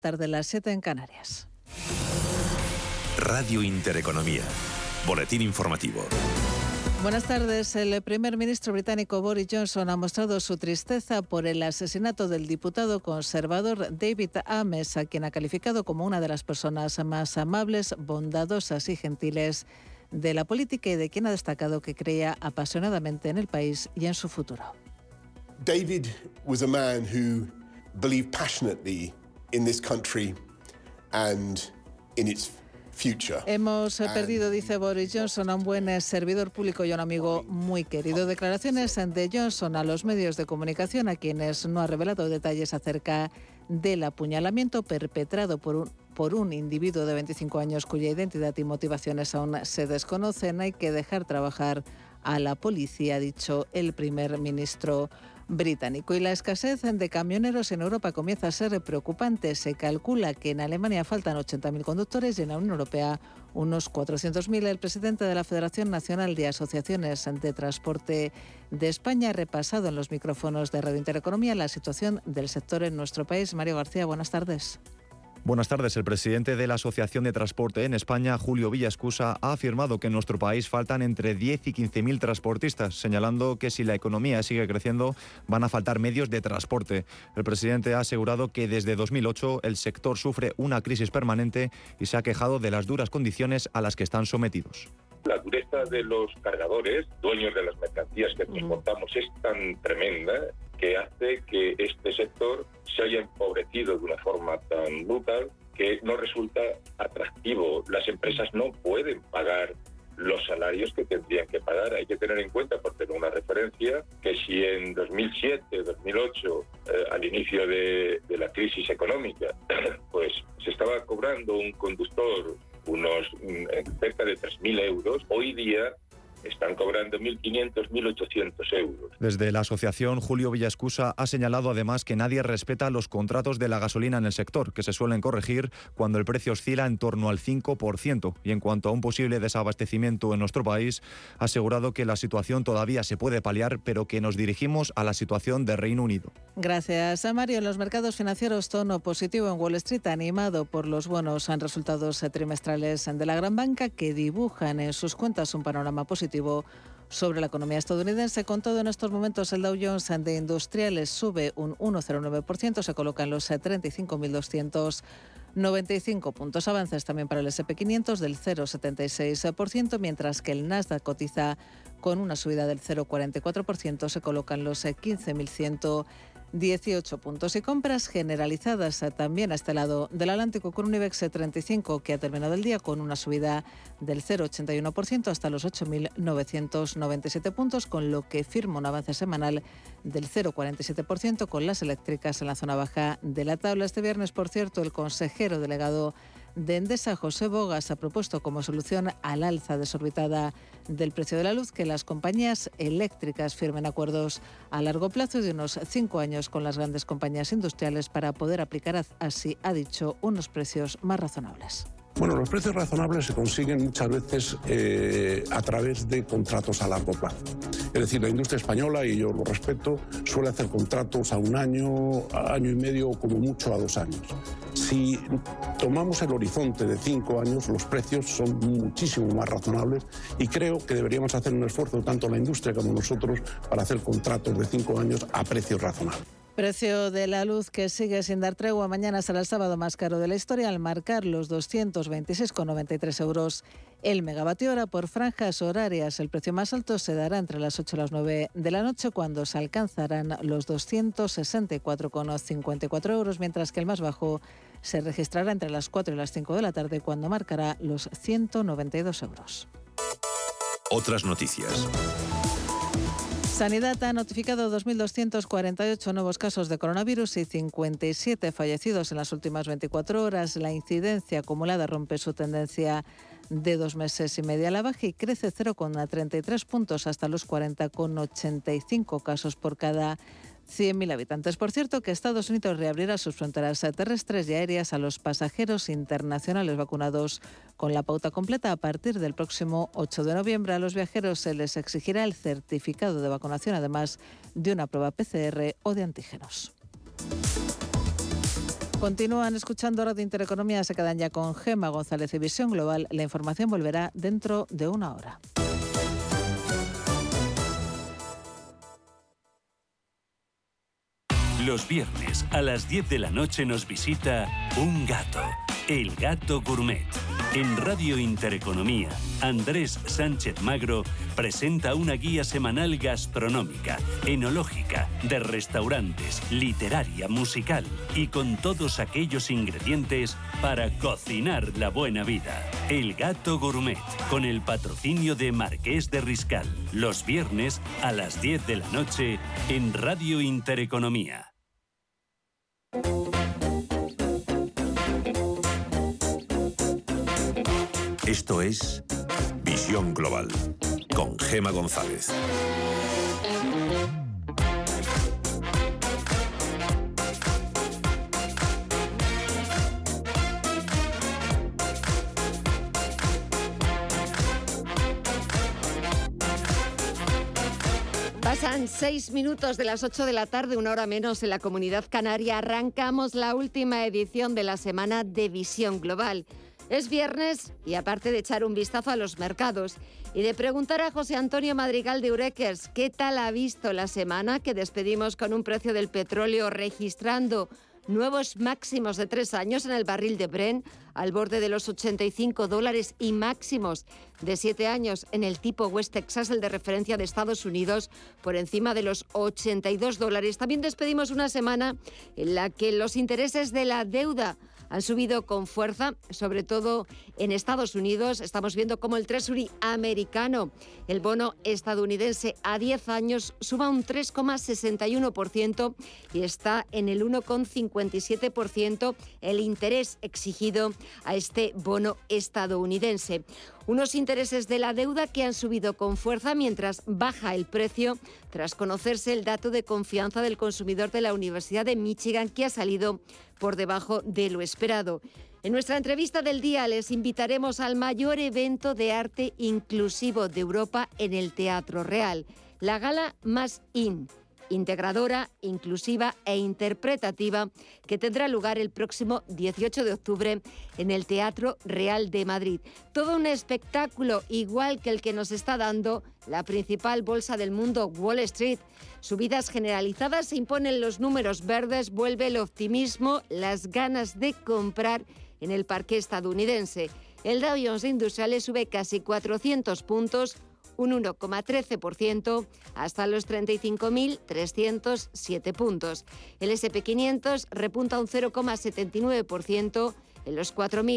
Tarde las 7 en Canarias. Radio Intereconomía. Boletín informativo. Buenas tardes. El primer ministro británico Boris Johnson ha mostrado su tristeza por el asesinato del diputado conservador David Amess, a quien ha calificado como una de las personas más amables, bondadosas y gentiles de la política y de quien ha destacado que creía apasionadamente en el país y en su futuro. David was a man who believed passionately in this country and in its future. Hemos perdido, dice Boris Johnson, a un buen servidor público y a un amigo muy querido. Declaraciones de Johnson a los medios de comunicación, a quienes no ha revelado detalles acerca del apuñalamiento perpetrado por un individuo de 25 años cuya identidad y motivaciones aún se desconocen. Hay que dejar trabajar a la policía, ha dicho el primer ministro británico. Y la escasez de camioneros en Europa comienza a ser preocupante. Se calcula que en Alemania faltan 80.000 conductores y en la Unión Europea unos 400.000. El presidente de la Federación Nacional de Asociaciones de Transporte de España ha repasado en los micrófonos de Radio Intereconomía la situación del sector en nuestro país. Mario García, buenas tardes. Buenas tardes. El presidente de la Asociación de Transporte en España, Julio Villaescusa, ha afirmado que en nuestro país faltan entre 10 y 15.000 transportistas, señalando que si la economía sigue creciendo van a faltar medios de transporte. El presidente ha asegurado que desde 2008 el sector sufre una crisis permanente y se ha quejado de las duras condiciones a las que están sometidos. La dureza de los cargadores, dueños de las mercancías que transportamos, es tan tremenda que hace que este sector se haya empobrecido de una forma tan brutal que no resulta atractivo. Las empresas no pueden pagar los salarios que tendrían que pagar. Hay que tener en cuenta, por tener una referencia, que si en 2007, 2008, al inicio de la crisis económica, pues se estaba cobrando un conductor unos cerca de 3.000 euros, hoy día están cobrando 1.500, 1.800 euros. Desde la asociación, Julio Villaescusa ha señalado además que nadie respeta los contratos de la gasolina en el sector, que se suelen corregir cuando el precio oscila en torno al 5%. Y en cuanto a un posible desabastecimiento en nuestro país, ha asegurado que la situación todavía se puede paliar, pero que nos dirigimos a la situación de Reino Unido. Gracias a Mario. En los mercados financieros, tono positivo en Wall Street, animado por los buenos resultados trimestrales de la gran banca, que dibujan en sus cuentas un panorama positivo sobre la economía estadounidense. Con todo, en estos momentos el Dow Jones de Industriales sube un 1,09%, se coloca en los 35.295 puntos. Avances también para el S&P 500 del 0,76%, mientras que el Nasdaq cotiza con una subida del 0,44%, se coloca en los 15.118 puntos. Y compras generalizadas también a este lado del Atlántico, con un IBEX 35 que ha terminado el día con una subida del 0,81% hasta los 8.997 puntos, con lo que firma un avance semanal del 0,47%, con las eléctricas en la zona baja de la tabla. Este viernes, por cierto, el consejero delegado de Endesa, José Bogas, ha propuesto como solución al alza desorbitada del precio de la luz que las compañías eléctricas firmen acuerdos a largo plazo de unos 5 años con las grandes compañías industriales para poder aplicar, así ha dicho, unos precios más razonables. Bueno, los precios razonables se consiguen muchas veces a través de contratos a largo plazo. Es decir, la industria española, y yo lo respeto, suele hacer contratos a 1 año, a año y medio o como mucho a 2 años. Si tomamos el horizonte de 5 años, los precios son muchísimo más razonables y creo que deberíamos hacer un esfuerzo, tanto la industria como nosotros, para hacer contratos de 5 años a precios razonables. Precio de la luz que sigue sin dar tregua. Mañana será el sábado más caro de la historia, al marcar los 226,93 euros el megavatio hora. Por franjas horarias, el precio más alto se dará entre las 8 y las 9 de la noche, cuando se alcanzarán los 264,54 euros, mientras que el más bajo se registrará entre las 4 y las 5 de la tarde, cuando marcará los 192 euros. Otras noticias. Sanidad ha notificado 2.248 nuevos casos de coronavirus y 57 fallecidos en las últimas 24 horas. La incidencia acumulada rompe su tendencia de 2 meses y medio a la baja y crece 0,33 puntos hasta los 40,85 casos por cada 100.000 habitantes. Por cierto, que Estados Unidos reabrirá sus fronteras terrestres y aéreas a los pasajeros internacionales vacunados con la pauta completa a partir del próximo 8 de noviembre. A los viajeros se les exigirá el certificado de vacunación, además de una prueba PCR o de antígenos. Continúan escuchando Radio Intereconomía, se quedan ya con Gemma González y Visión Global. La información volverá dentro de una hora. Los viernes a las 10 de la noche nos visita un gato, el Gato Gourmet. En Radio Intereconomía, Andrés Sánchez Magro presenta una guía semanal gastronómica, enológica, de restaurantes, literaria, musical y con todos aquellos ingredientes para cocinar la buena vida. El Gato Gourmet, con el patrocinio de Marqués de Riscal. Los viernes a las 10 de la noche en Radio Intereconomía. Esto es Visión Global, con Gemma González. Pasan 6 minutos de las 8 de la tarde, una hora menos en la Comunidad Canaria. Arrancamos la última edición de la semana de Visión Global. Es viernes y aparte de echar un vistazo a los mercados y de preguntar a José Antonio Madrigal de Eurequers qué tal ha visto la semana, que despedimos con un precio del petróleo registrando nuevos máximos de 3 años en el barril de Brent, al borde de los $85 y máximos de 7 años en el tipo West Texas, el de referencia de Estados Unidos, por encima de los $82. También despedimos una semana en la que los intereses de la deuda han subido con fuerza, sobre todo en Estados Unidos. Estamos viendo cómo el Treasury americano, el bono estadounidense a 10 años, suba un 3,61% y está en el 1,57% el interés exigido a este bono estadounidense. Unos intereses de la deuda que han subido con fuerza mientras baja el precio tras conocerse el dato de confianza del consumidor de la Universidad de Michigan, que ha salido por debajo de lo esperado. En nuestra entrevista del día les invitaremos al mayor evento de arte inclusivo de Europa en el Teatro Real, la gala más integradora, inclusiva e interpretativa, que tendrá lugar el próximo 18 de octubre en el Teatro Real de Madrid. Todo un espectáculo igual que el que nos está dando la principal bolsa del mundo, Wall Street. Subidas generalizadas, se imponen los números verdes, vuelve el optimismo, las ganas de comprar en el parque estadounidense. El Dow Jones Industriales sube casi 400 puntos, un 1,13%, hasta los 35.307 puntos. El S&P 500 repunta un 0,79%, en los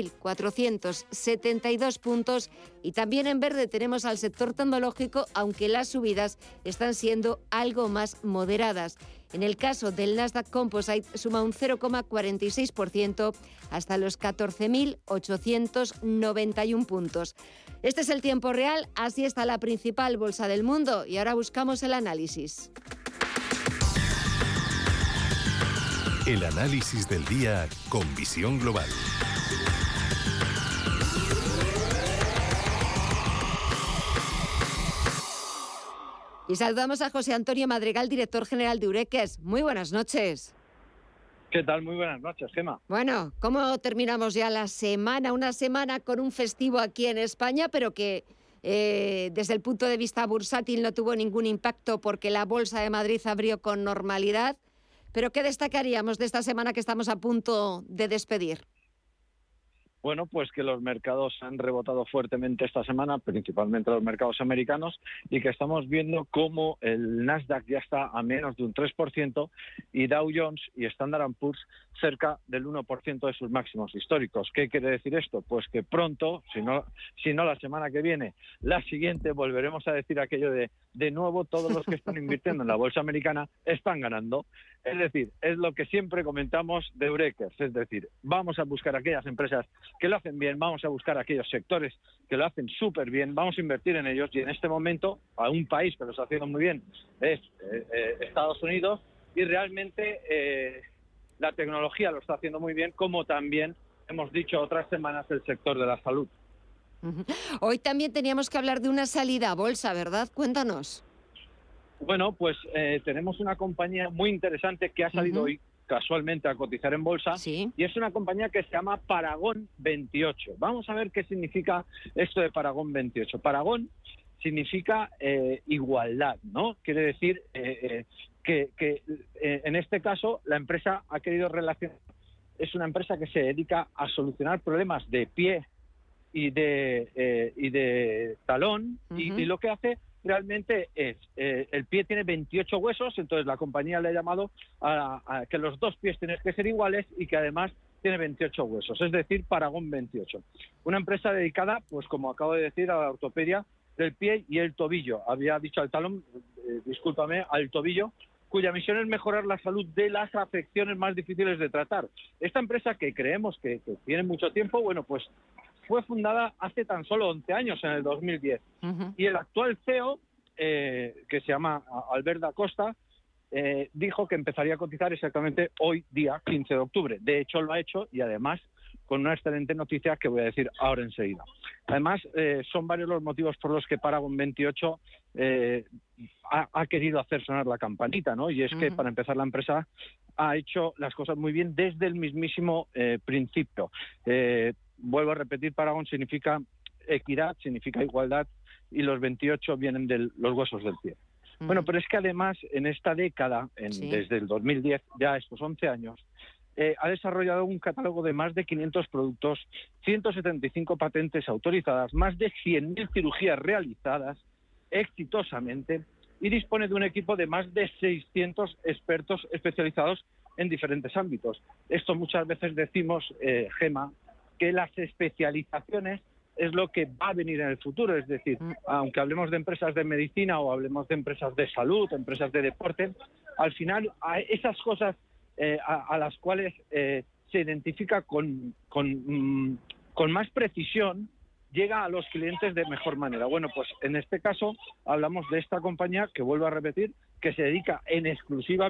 4.472 puntos, y también en verde tenemos al sector tecnológico, aunque las subidas están siendo algo más moderadas. En el caso del Nasdaq Composite suma un 0,46% hasta los 14.891 puntos. Este es el tiempo real, así está la principal bolsa del mundo, y ahora buscamos el análisis. El análisis del día con Visión Global. Y saludamos a José Antonio Madrigal, director general de Eurequers. Muy buenas noches. ¿Qué tal? Muy buenas noches, Gemma. Bueno, ¿cómo terminamos ya la semana? Una semana con un festivo aquí en España, pero que desde el punto de vista bursátil no tuvo ningún impacto porque la Bolsa de Madrid abrió con normalidad. ¿Pero qué destacaríamos de esta semana que estamos a punto de despedir? Bueno, pues que los mercados han rebotado fuertemente esta semana, principalmente los mercados americanos, y que estamos viendo cómo el Nasdaq ya está a menos de un 3% y Dow Jones y Standard & Poor's cerca del 1% de sus máximos históricos. ¿Qué quiere decir esto? Pues que pronto, si no la semana que viene, la siguiente, volveremos a decir aquello de nuevo todos los que están invirtiendo en la bolsa americana están ganando. Es decir, es lo que siempre comentamos de Eurequers, es decir, vamos a buscar aquellas empresas que lo hacen bien, vamos a buscar aquellos sectores que lo hacen súper bien, vamos a invertir en ellos, y en este momento a un país que lo está haciendo muy bien es Estados Unidos, y realmente la tecnología lo está haciendo muy bien, como también hemos dicho otras semanas el sector de la salud. Hoy también teníamos que hablar de una salida a bolsa, ¿verdad? Cuéntanos. Bueno, pues tenemos una compañía muy interesante que ha salido hoy casualmente a cotizar en bolsa, sí, y es una compañía que se llama Paragón 28. Vamos a ver qué significa esto de Paragón 28. Paragón significa igualdad, ¿no? Quiere decir que en este caso la empresa ha querido relacionar, es una empresa que se dedica a solucionar problemas de pie y de talón, y lo que hace realmente es, el pie tiene 28 huesos, entonces la compañía le ha llamado a que los dos pies tienen que ser iguales y que además tiene 28 huesos, es decir, Paragón 28. Una empresa dedicada, pues como acabo de decir, a la ortopedia del pie y el tobillo. Había dicho al talón, discúlpame, al tobillo, cuya misión es mejorar la salud de las afecciones más difíciles de tratar. Esta empresa, que creemos que tiene mucho tiempo, bueno, pues fue fundada hace tan solo 11 años, en el 2010. Y el actual CEO, que se llama Albert da Costa, dijo que empezaría a cotizar exactamente hoy, día 15 de octubre. De hecho, lo ha hecho, y además con una excelente noticia que voy a decir ahora enseguida. Además, son varios los motivos por los que Paragón 28 ha querido hacer sonar la campanita, ¿no? Y es que, para empezar, la empresa ha hecho las cosas muy bien desde el mismísimo principio. Vuelvo a repetir, Paragón significa equidad, significa igualdad, y los 28 vienen de los huesos del pie. Bueno, pero es que además, en esta década, desde el 2010, ya estos 11 años, ha desarrollado un catálogo de más de 500 productos, 175 patentes autorizadas, más de 100.000 cirugías realizadas exitosamente, y dispone de un equipo de más de 600 expertos especializados en diferentes ámbitos. Esto muchas veces decimos, Gema, que las especializaciones es lo que va a venir en el futuro. Es decir, aunque hablemos de empresas de medicina o hablemos de empresas de salud, empresas de deporte, al final a esas cosas a las cuales se identifica con más precisión, llega a los clientes de mejor manera. Bueno, pues en este caso hablamos de esta compañía que, vuelvo a repetir, que se dedica en exclusiva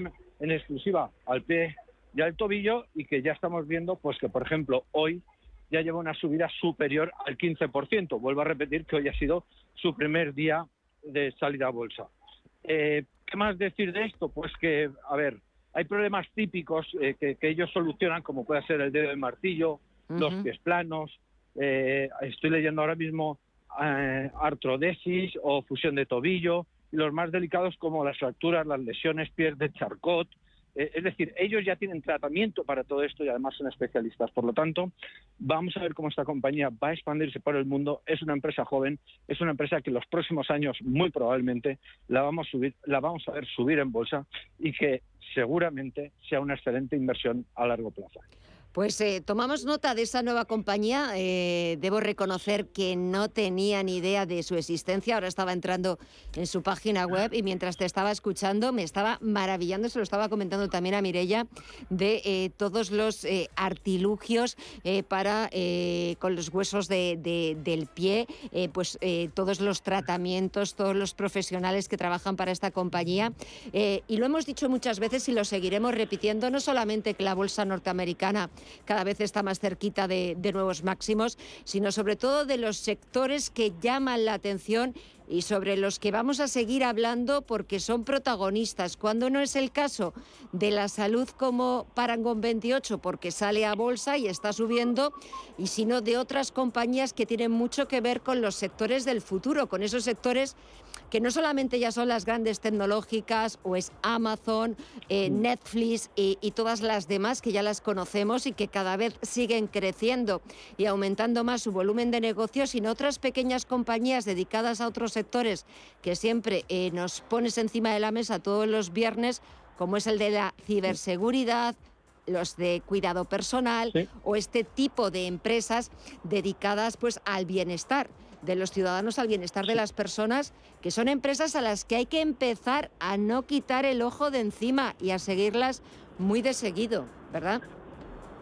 al pie y al tobillo, y que ya estamos viendo pues que, por ejemplo, hoy ya lleva una subida superior al 15%. Vuelvo a repetir que hoy ha sido su primer día de salida a bolsa. ¿Qué más decir de esto? Pues que, a ver, hay problemas típicos que ellos solucionan, como puede ser el dedo del martillo, los pies planos. Estoy leyendo ahora mismo artrodesis o fusión de tobillo, y los más delicados como las fracturas, las lesiones, pies de Charcot. Es decir, ellos ya tienen tratamiento para todo esto y además son especialistas. Por lo tanto, vamos a ver cómo esta compañía va a expandirse por el mundo. Es una empresa joven, es una empresa que en los próximos años muy probablemente la vamos a ver subir en bolsa, y que seguramente sea una excelente inversión a largo plazo. Pues tomamos nota de esa nueva compañía. Debo reconocer que no tenía ni idea de su existencia. Ahora estaba entrando en su página web y mientras te estaba escuchando me estaba maravillando, se lo estaba comentando también a Mireia, de todos los artilugios para con los huesos del pie, todos los tratamientos, todos los profesionales que trabajan para esta compañía. Y lo hemos dicho muchas veces y lo seguiremos repitiendo, no solamente que la bolsa norteamericana cada vez está más cerquita de nuevos máximos, sino sobre todo de los sectores que llaman la atención y sobre los que vamos a seguir hablando porque son protagonistas, cuando no es el caso de la salud como Paragón 28 porque sale a bolsa y está subiendo, y sino de otras compañías que tienen mucho que ver con los sectores del futuro, con esos sectores que no solamente ya son las grandes tecnológicas o es Amazon, Netflix y todas las demás que ya las conocemos y que cada vez siguen creciendo y aumentando más su volumen de negocio, sino otras pequeñas compañías dedicadas a otros sectores que siempre nos pones encima de la mesa todos los viernes, como es el de la ciberseguridad, los de cuidado personal, o este tipo de empresas dedicadas pues al bienestar de los ciudadanos, al bienestar de las personas, que son empresas a las que hay que empezar a no quitar el ojo de encima y a seguirlas muy de seguido, ¿verdad?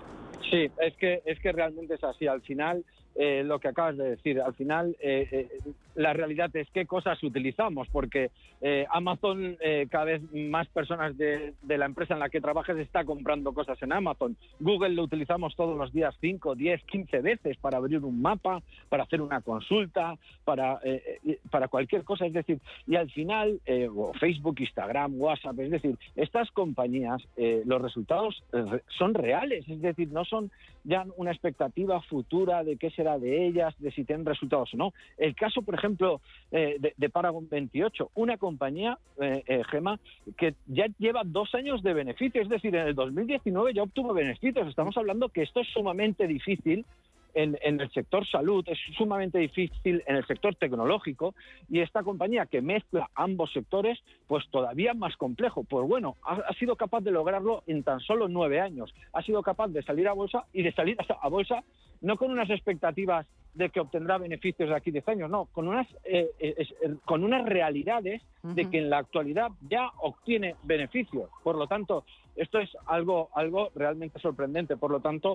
Sí, es que realmente es así. Al final, lo que acabas de decir, al final la realidad es qué cosas utilizamos, porque Amazon, cada vez más personas de la empresa en la que trabajas está comprando cosas en Amazon. Google lo utilizamos todos los días 5, 10, 15 veces para abrir un mapa, para hacer una consulta, para cualquier cosa. Es decir, y al final, Facebook, Instagram, WhatsApp, es decir, estas compañías, los resultados son reales, es decir, no son ya una expectativa futura de qué será de ellas, de si tienen resultados o no. El caso, por ejemplo, de Paragon 28, una compañía, Gema, que ya lleva 2 años de beneficio, es decir, en el 2019 ya obtuvo beneficios. Estamos hablando que esto es sumamente difícil en el sector salud, es sumamente difícil en el sector tecnológico, y esta compañía que mezcla ambos sectores, pues todavía más complejo. Pues bueno, ha sido capaz de lograrlo en tan solo 9 años. Ha sido capaz de salir a bolsa y de salir a bolsa no con unas expectativas de que obtendrá beneficios de aquí 10 años, no, con unas realidades de que en la actualidad ya obtiene beneficios. Por lo tanto, esto es algo realmente sorprendente. Por lo tanto,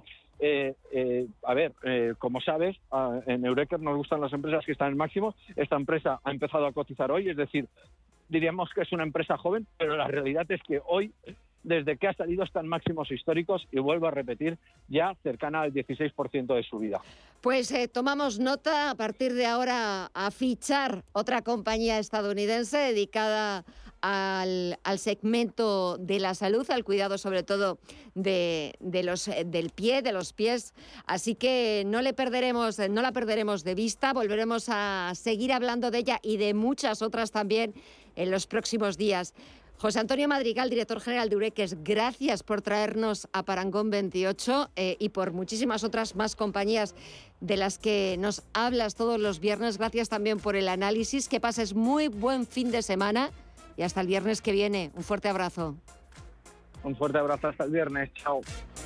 como sabes, en Eureker nos gustan las empresas que están en máximo. Esta empresa ha empezado a cotizar hoy, es decir, diríamos que es una empresa joven, pero la realidad es que hoy, desde que ha salido, están máximos históricos y vuelvo a repetir, ya cercana al 16% de subida. Pues tomamos nota a partir de ahora a fichar otra compañía estadounidense dedicada al segmento de la salud, al cuidado sobre todo del pie, de los pies. Así que no la perderemos de vista, volveremos a seguir hablando de ella y de muchas otras también en los próximos días. José Antonio Madrigal, director general de Eureker, gracias por traernos a Paragon 28 y por muchísimas otras más compañías de las que nos hablas todos los viernes. Gracias también por el análisis. Que pases muy buen fin de semana y hasta el viernes que viene. Un fuerte abrazo. Un fuerte abrazo hasta el viernes. Chao.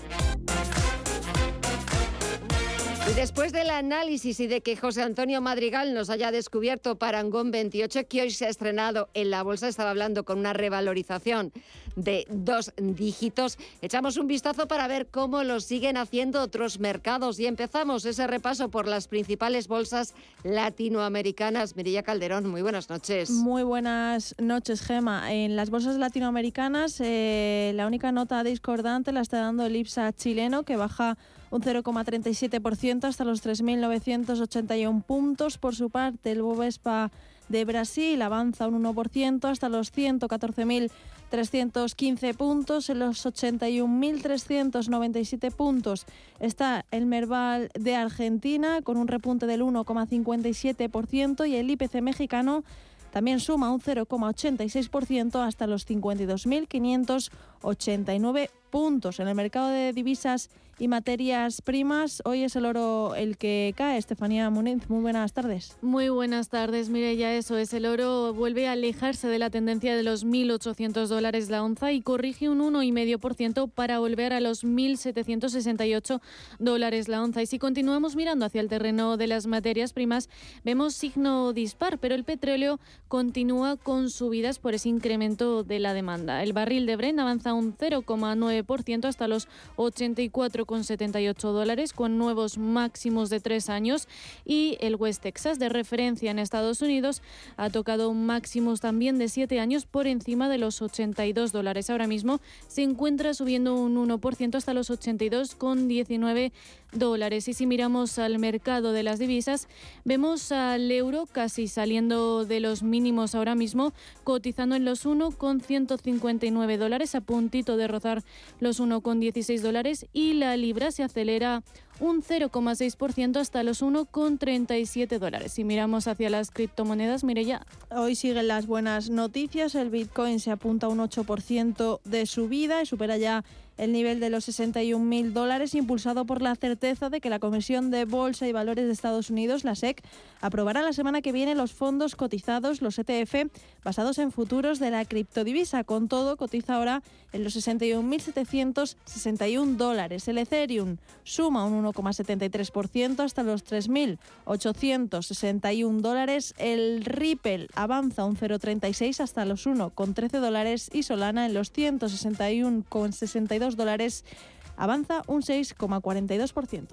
Y después del análisis y de que José Antonio Madrigal nos haya descubierto Paragon 28, que hoy se ha estrenado en la bolsa, estaba hablando con una revalorización de 2 dígitos, echamos un vistazo para ver cómo lo siguen haciendo otros mercados y empezamos ese repaso por las principales bolsas latinoamericanas. Mireia Calderón, muy buenas noches. Muy buenas noches, Gema. En las bolsas latinoamericanas, la única nota discordante la está dando el IPSA chileno, que baja un 0,37% hasta los 3.981 puntos. Por su parte, el Bovespa de Brasil avanza un 1% hasta los 114.315 puntos. En los 81.397 puntos está el Merval de Argentina con un repunte del 1,57% y el IPC mexicano también suma un 0,86% hasta los 52.589 puntos. En el mercado de divisas y materias primas, hoy es el oro el que cae. Estefanía Muniz, muy buenas tardes. Muy buenas tardes, Mireia. Eso es, el oro vuelve a alejarse de la tendencia de los $1.800 la onza y corrige un 1,5% para volver a los $1.768 la onza. Y si continuamos mirando hacia el terreno de las materias primas, vemos signo dispar, pero el petróleo continúa con subidas por ese incremento de la demanda. El barril de Brent avanza un 0,9% hasta los $84,78 con nuevos máximos de 3 años, y el West Texas de referencia en Estados Unidos ha tocado máximos también de 7 años por encima de los $82. Ahora mismo se encuentra subiendo un 1% hasta los $82,19. Y si miramos al mercado de las divisas, vemos al euro casi saliendo de los mínimos ahora mismo, cotizando en los $1,159, a puntito de rozar los $1,16, y la libra se acelera un 0,6% hasta los $1,37. Si miramos hacia las criptomonedas, Mireia. Hoy siguen las buenas noticias. El Bitcoin se apunta a un 8% de subida y supera ya el nivel de los $61.000, impulsado por la certeza de que la Comisión de Bolsa y Valores de Estados Unidos, la SEC, aprobará la semana que viene los fondos cotizados, los ETF, basados en futuros de la criptodivisa. Con todo, cotiza ahora en los $61.761. El Ethereum suma un 1,73% hasta los $3.861. El Ripple avanza un 0,36 hasta los $1,13 y Solana en los $161,62 avanza un 6,42%.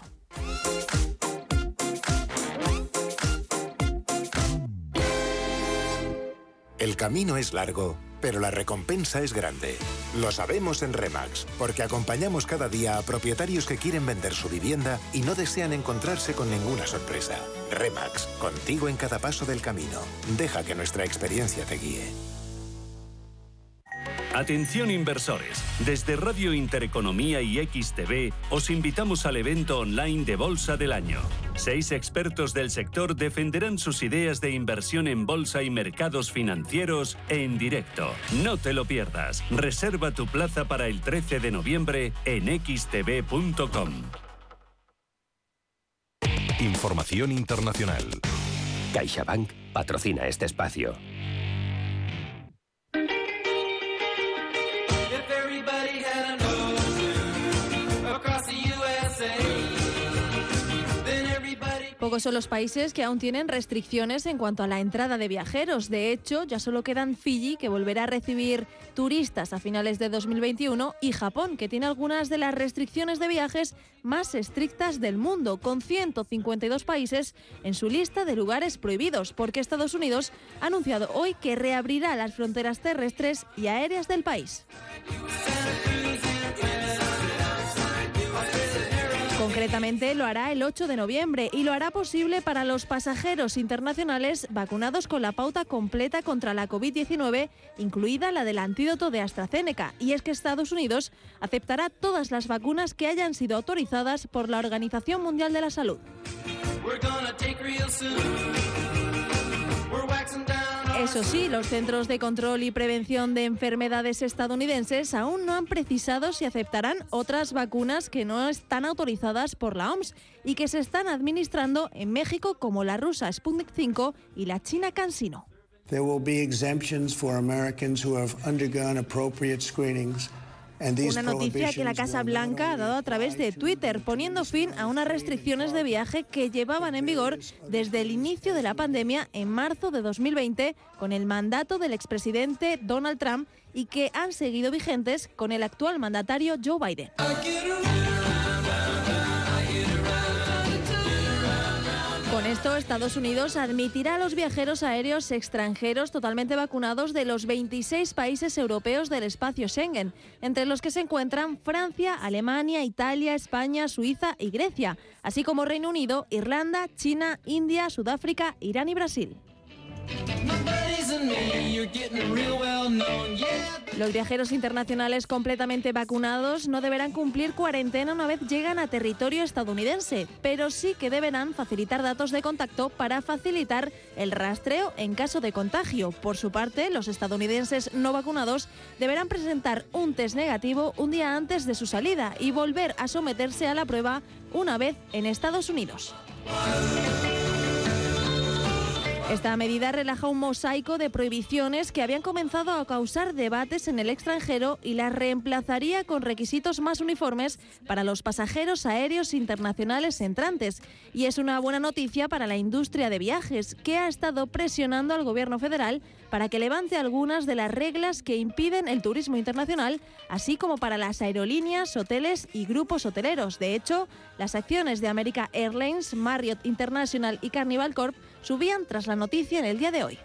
El camino es largo, pero la recompensa es grande. Lo sabemos en Remax, porque acompañamos cada día a propietarios que quieren vender su vivienda y no desean encontrarse con ninguna sorpresa. Remax, contigo en cada paso del camino. Deja que nuestra experiencia te guíe. Atención inversores, desde Radio Intereconomía y XTV os invitamos al evento online de Bolsa del Año. 6 expertos del sector defenderán sus ideas de inversión en bolsa y mercados financieros en directo. No te lo pierdas. Reserva tu plaza para el 13 de noviembre en xtv.com. Información internacional. CaixaBank patrocina este espacio. Pocos son los países que aún tienen restricciones en cuanto a la entrada de viajeros. De hecho, ya solo quedan Fiji, que volverá a recibir turistas a finales de 2021, y Japón, que tiene algunas de las restricciones de viajes más estrictas del mundo, con 152 países en su lista de lugares prohibidos, porque Estados Unidos ha anunciado hoy que reabrirá las fronteras terrestres y aéreas del país. Concretamente lo hará el 8 de noviembre y lo hará posible para los pasajeros internacionales vacunados con la pauta completa contra la COVID-19, incluida la del antídoto de AstraZeneca. Y es que Estados Unidos aceptará todas las vacunas que hayan sido autorizadas por la Organización Mundial de la Salud. Eso sí, los Centros de Control y Prevención de Enfermedades estadounidenses aún no han precisado si aceptarán otras vacunas que no están autorizadas por la OMS y que se están administrando en México, como la rusa Sputnik V y la china CanSino. There will be exemptions for Americans who have undergone appropriate screenings. Una noticia que la Casa Blanca ha dado a través de Twitter, poniendo fin a unas restricciones de viaje que llevaban en vigor desde el inicio de la pandemia en marzo de 2020 con el mandato del expresidente Donald Trump y que han seguido vigentes con el actual mandatario Joe Biden. Con esto, Estados Unidos admitirá a los viajeros aéreos extranjeros totalmente vacunados de los 26 países europeos del espacio Schengen, entre los que se encuentran Francia, Alemania, Italia, España, Suiza y Grecia, así como Reino Unido, Irlanda, China, India, Sudáfrica, Irán y Brasil. Los viajeros internacionales completamente vacunados no deberán cumplir cuarentena una vez llegan a territorio estadounidense, pero sí que deberán facilitar datos de contacto para facilitar el rastreo en caso de contagio. Por su parte, los estadounidenses no vacunados deberán presentar un test negativo un día antes de su salida y volver a someterse a la prueba una vez en Estados Unidos. Esta medida relaja un mosaico de prohibiciones que habían comenzado a causar debates en el extranjero y las reemplazaría con requisitos más uniformes para los pasajeros aéreos internacionales entrantes. Y es una buena noticia para la industria de viajes, que ha estado presionando al gobierno federal para que levante algunas de las reglas que impiden el turismo internacional, así como para las aerolíneas, hoteles y grupos hoteleros. De hecho, las acciones de American Airlines, Marriott International y Carnival Corp subían tras la noticia en el día de hoy.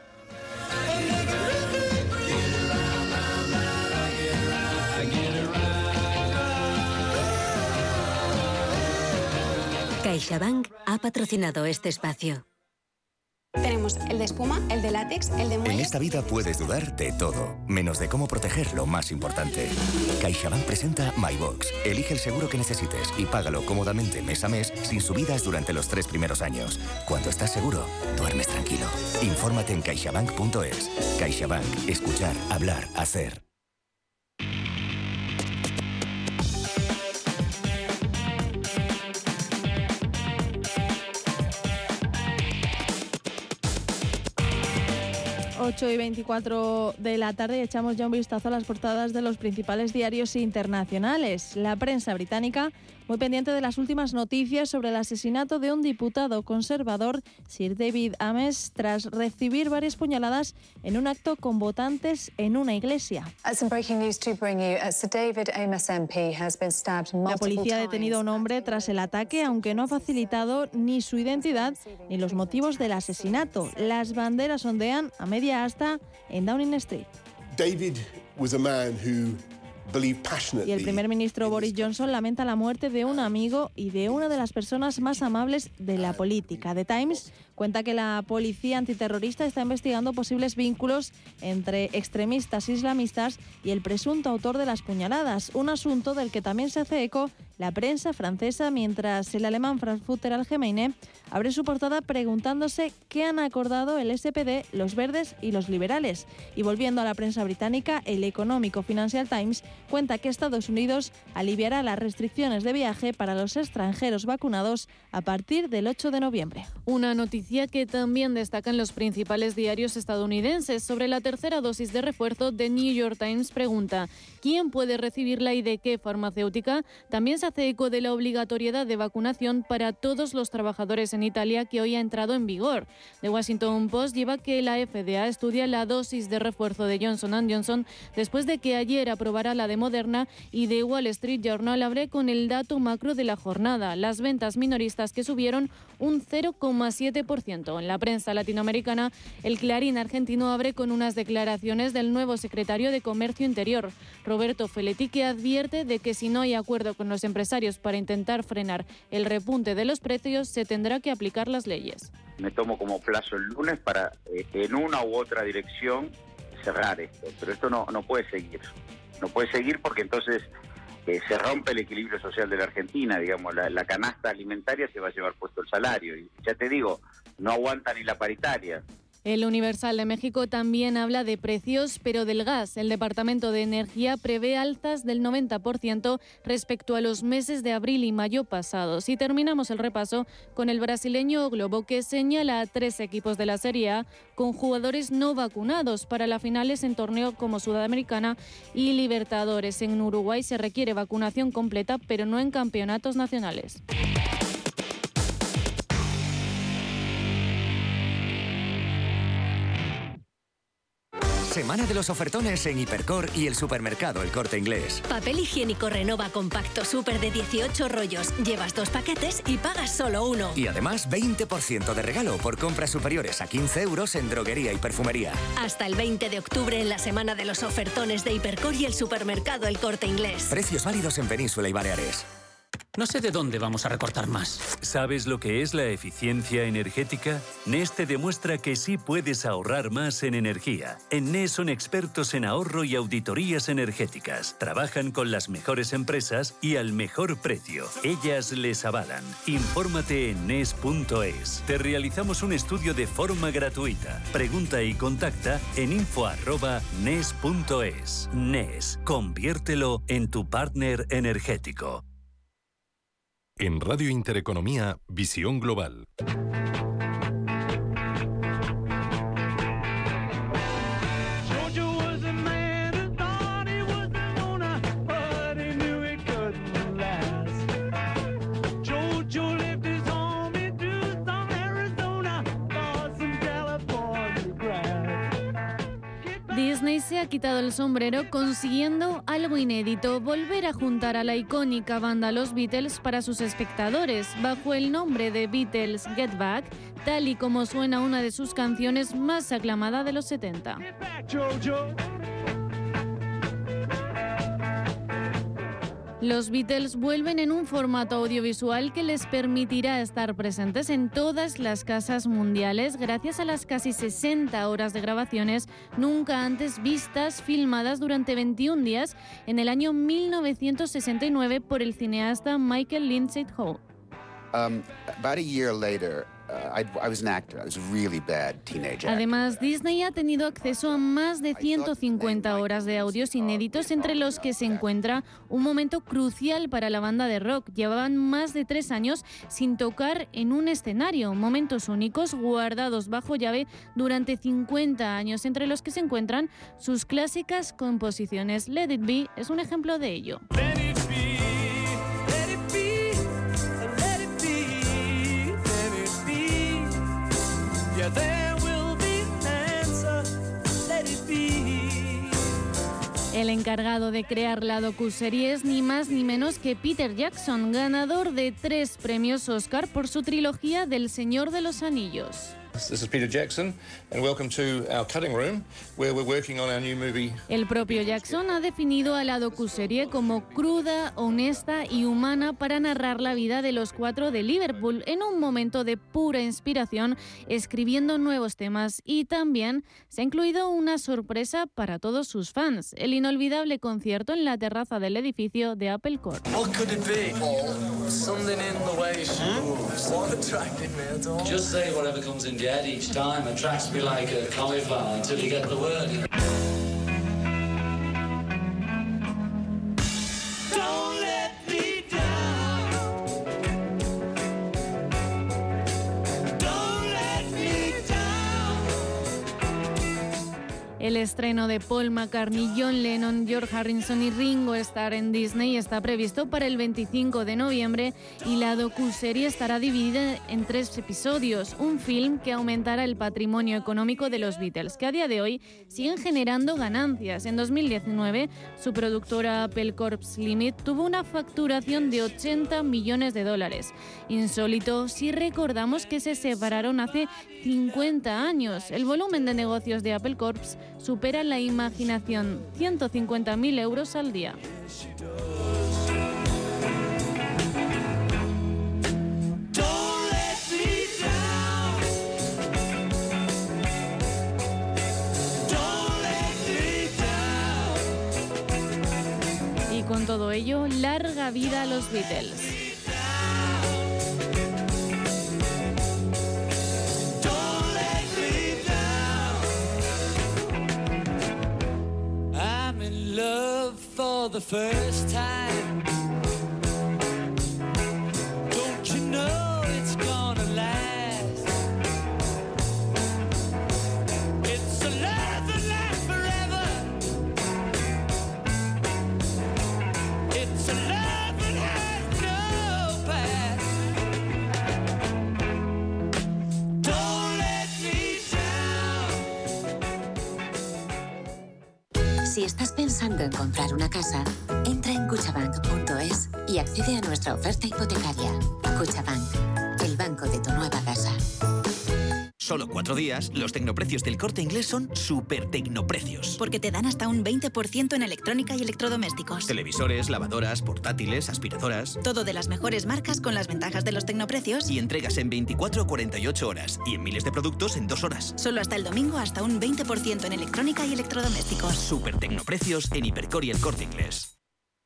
CaixaBank ha patrocinado este espacio. Tenemos el de espuma, el de látex, el de muelle. En esta vida puedes dudar de todo, menos de cómo proteger lo más importante. CaixaBank presenta MyBox. Elige el seguro que necesites y págalo cómodamente mes a mes sin subidas durante los 3 primeros años. Cuando estás seguro, duermes tranquilo. Infórmate en caixabank.es. CaixaBank. Escuchar, hablar, hacer. Ocho y 24 de la tarde y echamos ya un vistazo a las portadas de los principales diarios internacionales. La prensa británica muy pendiente de las últimas noticias sobre el asesinato de un diputado conservador, Sir David Ames, tras recibir varias puñaladas en un acto con votantes en una iglesia. La policía ha detenido a un hombre tras el ataque, aunque no ha facilitado ni su identidad ni los motivos del asesinato. Las banderas ondean a media asta en Downing Street. David was a man who Y el primer ministro Boris Johnson lamenta la muerte de un amigo y de una de las personas más amables de la política. The Times cuenta que la policía antiterrorista está investigando posibles vínculos entre extremistas islamistas y el presunto autor de las puñaladas, un asunto del que también se hace eco la prensa francesa, mientras el alemán Frankfurter Allgemeine abre su portada preguntándose qué han acordado el SPD, los verdes y los liberales. Y volviendo a la prensa británica, el económico Financial Times cuenta que Estados Unidos aliviará las restricciones de viaje para los extranjeros vacunados a partir del 8 de noviembre. Una noticia que también destacan los principales diarios estadounidenses. Sobre la tercera dosis de refuerzo, The New York Times pregunta ¿quién puede recibirla y de qué farmacéutica? También se hace eco de la obligatoriedad de vacunación para todos los trabajadores en Italia, que hoy ha entrado en vigor. The Washington Post lleva que la FDA estudia la dosis de refuerzo de Johnson & Johnson después de que ayer aprobara la de Moderna, y The Wall Street Journal abre con el dato macro de la jornada, las ventas minoristas que subieron un 0,7%. En la prensa latinoamericana, el Clarín argentino abre con unas declaraciones del nuevo secretario de Comercio Interior, Roberto Feletti, que advierte de que si no hay acuerdo con los empresarios para intentar frenar el repunte de los precios, se tendrá que aplicar las leyes. Me tomo como plazo el lunes para, en una u otra dirección, cerrar esto. Pero esto no puede seguir. No puede seguir porque entonces se rompe el equilibrio social de la Argentina. Digamos, la canasta alimentaria se va a llevar puesto el salario. Y ya te digo, no aguanta ni la paritaria. El Universal de México también habla de precios, pero del gas. El Departamento de Energía prevé alzas del 90% respecto a los meses de abril y mayo pasados. Y terminamos el repaso con el brasileño Globo, que señala a 3 equipos de la Serie A con jugadores no vacunados para las finales en torneos como Sudamericana y Libertadores. En Uruguay se requiere vacunación completa, pero no en campeonatos nacionales. Semana de los ofertones en Hipercor y el supermercado El Corte Inglés. Papel higiénico Renova compacto súper de 18 rollos. Llevas 2 paquetes y pagas solo 1. Y además 20% de regalo por compras superiores a 15 euros en droguería y perfumería. Hasta el 20 de octubre en la semana de los ofertones de Hipercor y el supermercado El Corte Inglés. Precios válidos en Península y Baleares. No sé de dónde vamos a recortar más. ¿Sabes lo que es la eficiencia energética? NES te demuestra que sí puedes ahorrar más en energía. En NES son expertos en ahorro y auditorías energéticas. Trabajan con las mejores empresas y al mejor precio. Ellas les avalan. Infórmate en NES.es. Te realizamos un estudio de forma gratuita. Pregunta y contacta en info@nes.es. NES, conviértelo en tu partner energético. En Radio Intereconomía, Visión Global. Disney se ha quitado el sombrero consiguiendo algo inédito, volver a juntar a la icónica banda Los Beatles para sus espectadores, bajo el nombre de Beatles Get Back, tal y como suena una de sus canciones más aclamada de los 70. Los Beatles vuelven en un formato audiovisual que les permitirá estar presentes en todas las casas mundiales gracias a las casi 60 horas de grabaciones nunca antes vistas, filmadas durante 21 días en el año 1969 por el cineasta Michael Lindsay Hall. About a year later, I was an actor. I was a really bad teenage actor. Además, Disney ha tenido acceso a más de 150 horas de audios inéditos, entre los que se encuentra un momento crucial para la banda de rock. Llevaban más de 3 años sin tocar en un escenario, momentos únicos guardados bajo llave durante 50 años, entre los que se encuentran sus clásicas composiciones. Let It Be es un ejemplo de ello. Let it be, let it be. El encargado de crear la docuserie es ni más ni menos que Peter Jackson, ganador de 3 premios Oscar por su trilogía del Señor de los Anillos. This is Peter Jackson and welcome to our cutting room where we're working on our new movie. El propio Jackson ha definido a la docuserie como cruda, honesta y humana para narrar la vida de los 4 de Liverpool en un momento de pura inspiración, escribiendo nuevos temas, y también se ha incluido una sorpresa para todos sus fans, el inolvidable concierto en la terraza del edificio de Apple Corp. What could it be? Something in the way she moves. What attracted me at all? Just say whatever comes in your head each time. Attracts me like a cauliflower until you get the word. Don't let me down. Don't let me down. El estreno de Paul McCartney, John Lennon, George Harrison y Ringo Starr en Disney está previsto para el 25 de noviembre y la docuserie estará dividida en 3 episodios, un film que aumentará el patrimonio económico de los Beatles, que a día de hoy siguen generando ganancias. En 2019, su productora Apple Corps Limited tuvo una facturación de $80 millones. Insólito si recordamos que se separaron hace 50 años. El volumen de negocios de Apple Corps supera la imaginación, 150.000 euros al día. Y con todo ello, larga vida a los Beatles. Love for the first time. Don't you know it's gonna last? It's a love that lasts forever. It's a love that has no past. Don't let me down. Si estás pensando en comprar una casa, entra en cuchabank.es y accede a nuestra oferta hipotecaria. Cuchabank, el banco de tu nueva casa. Solo 4 días, los tecnoprecios del Corte Inglés son súper tecnoprecios. Porque te dan hasta un 20% en electrónica y electrodomésticos. Televisores, lavadoras, portátiles, aspiradoras. Todo de las mejores marcas con las ventajas de los tecnoprecios. Y entregas en 24 o 48 horas. Y en miles de productos en 2 horas. Solo hasta el domingo, hasta un 20% en electrónica y electrodomésticos. Súper tecnoprecios en Hipercor y el Corte Inglés.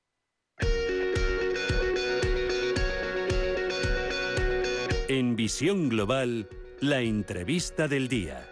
En Visión Global, la entrevista del día.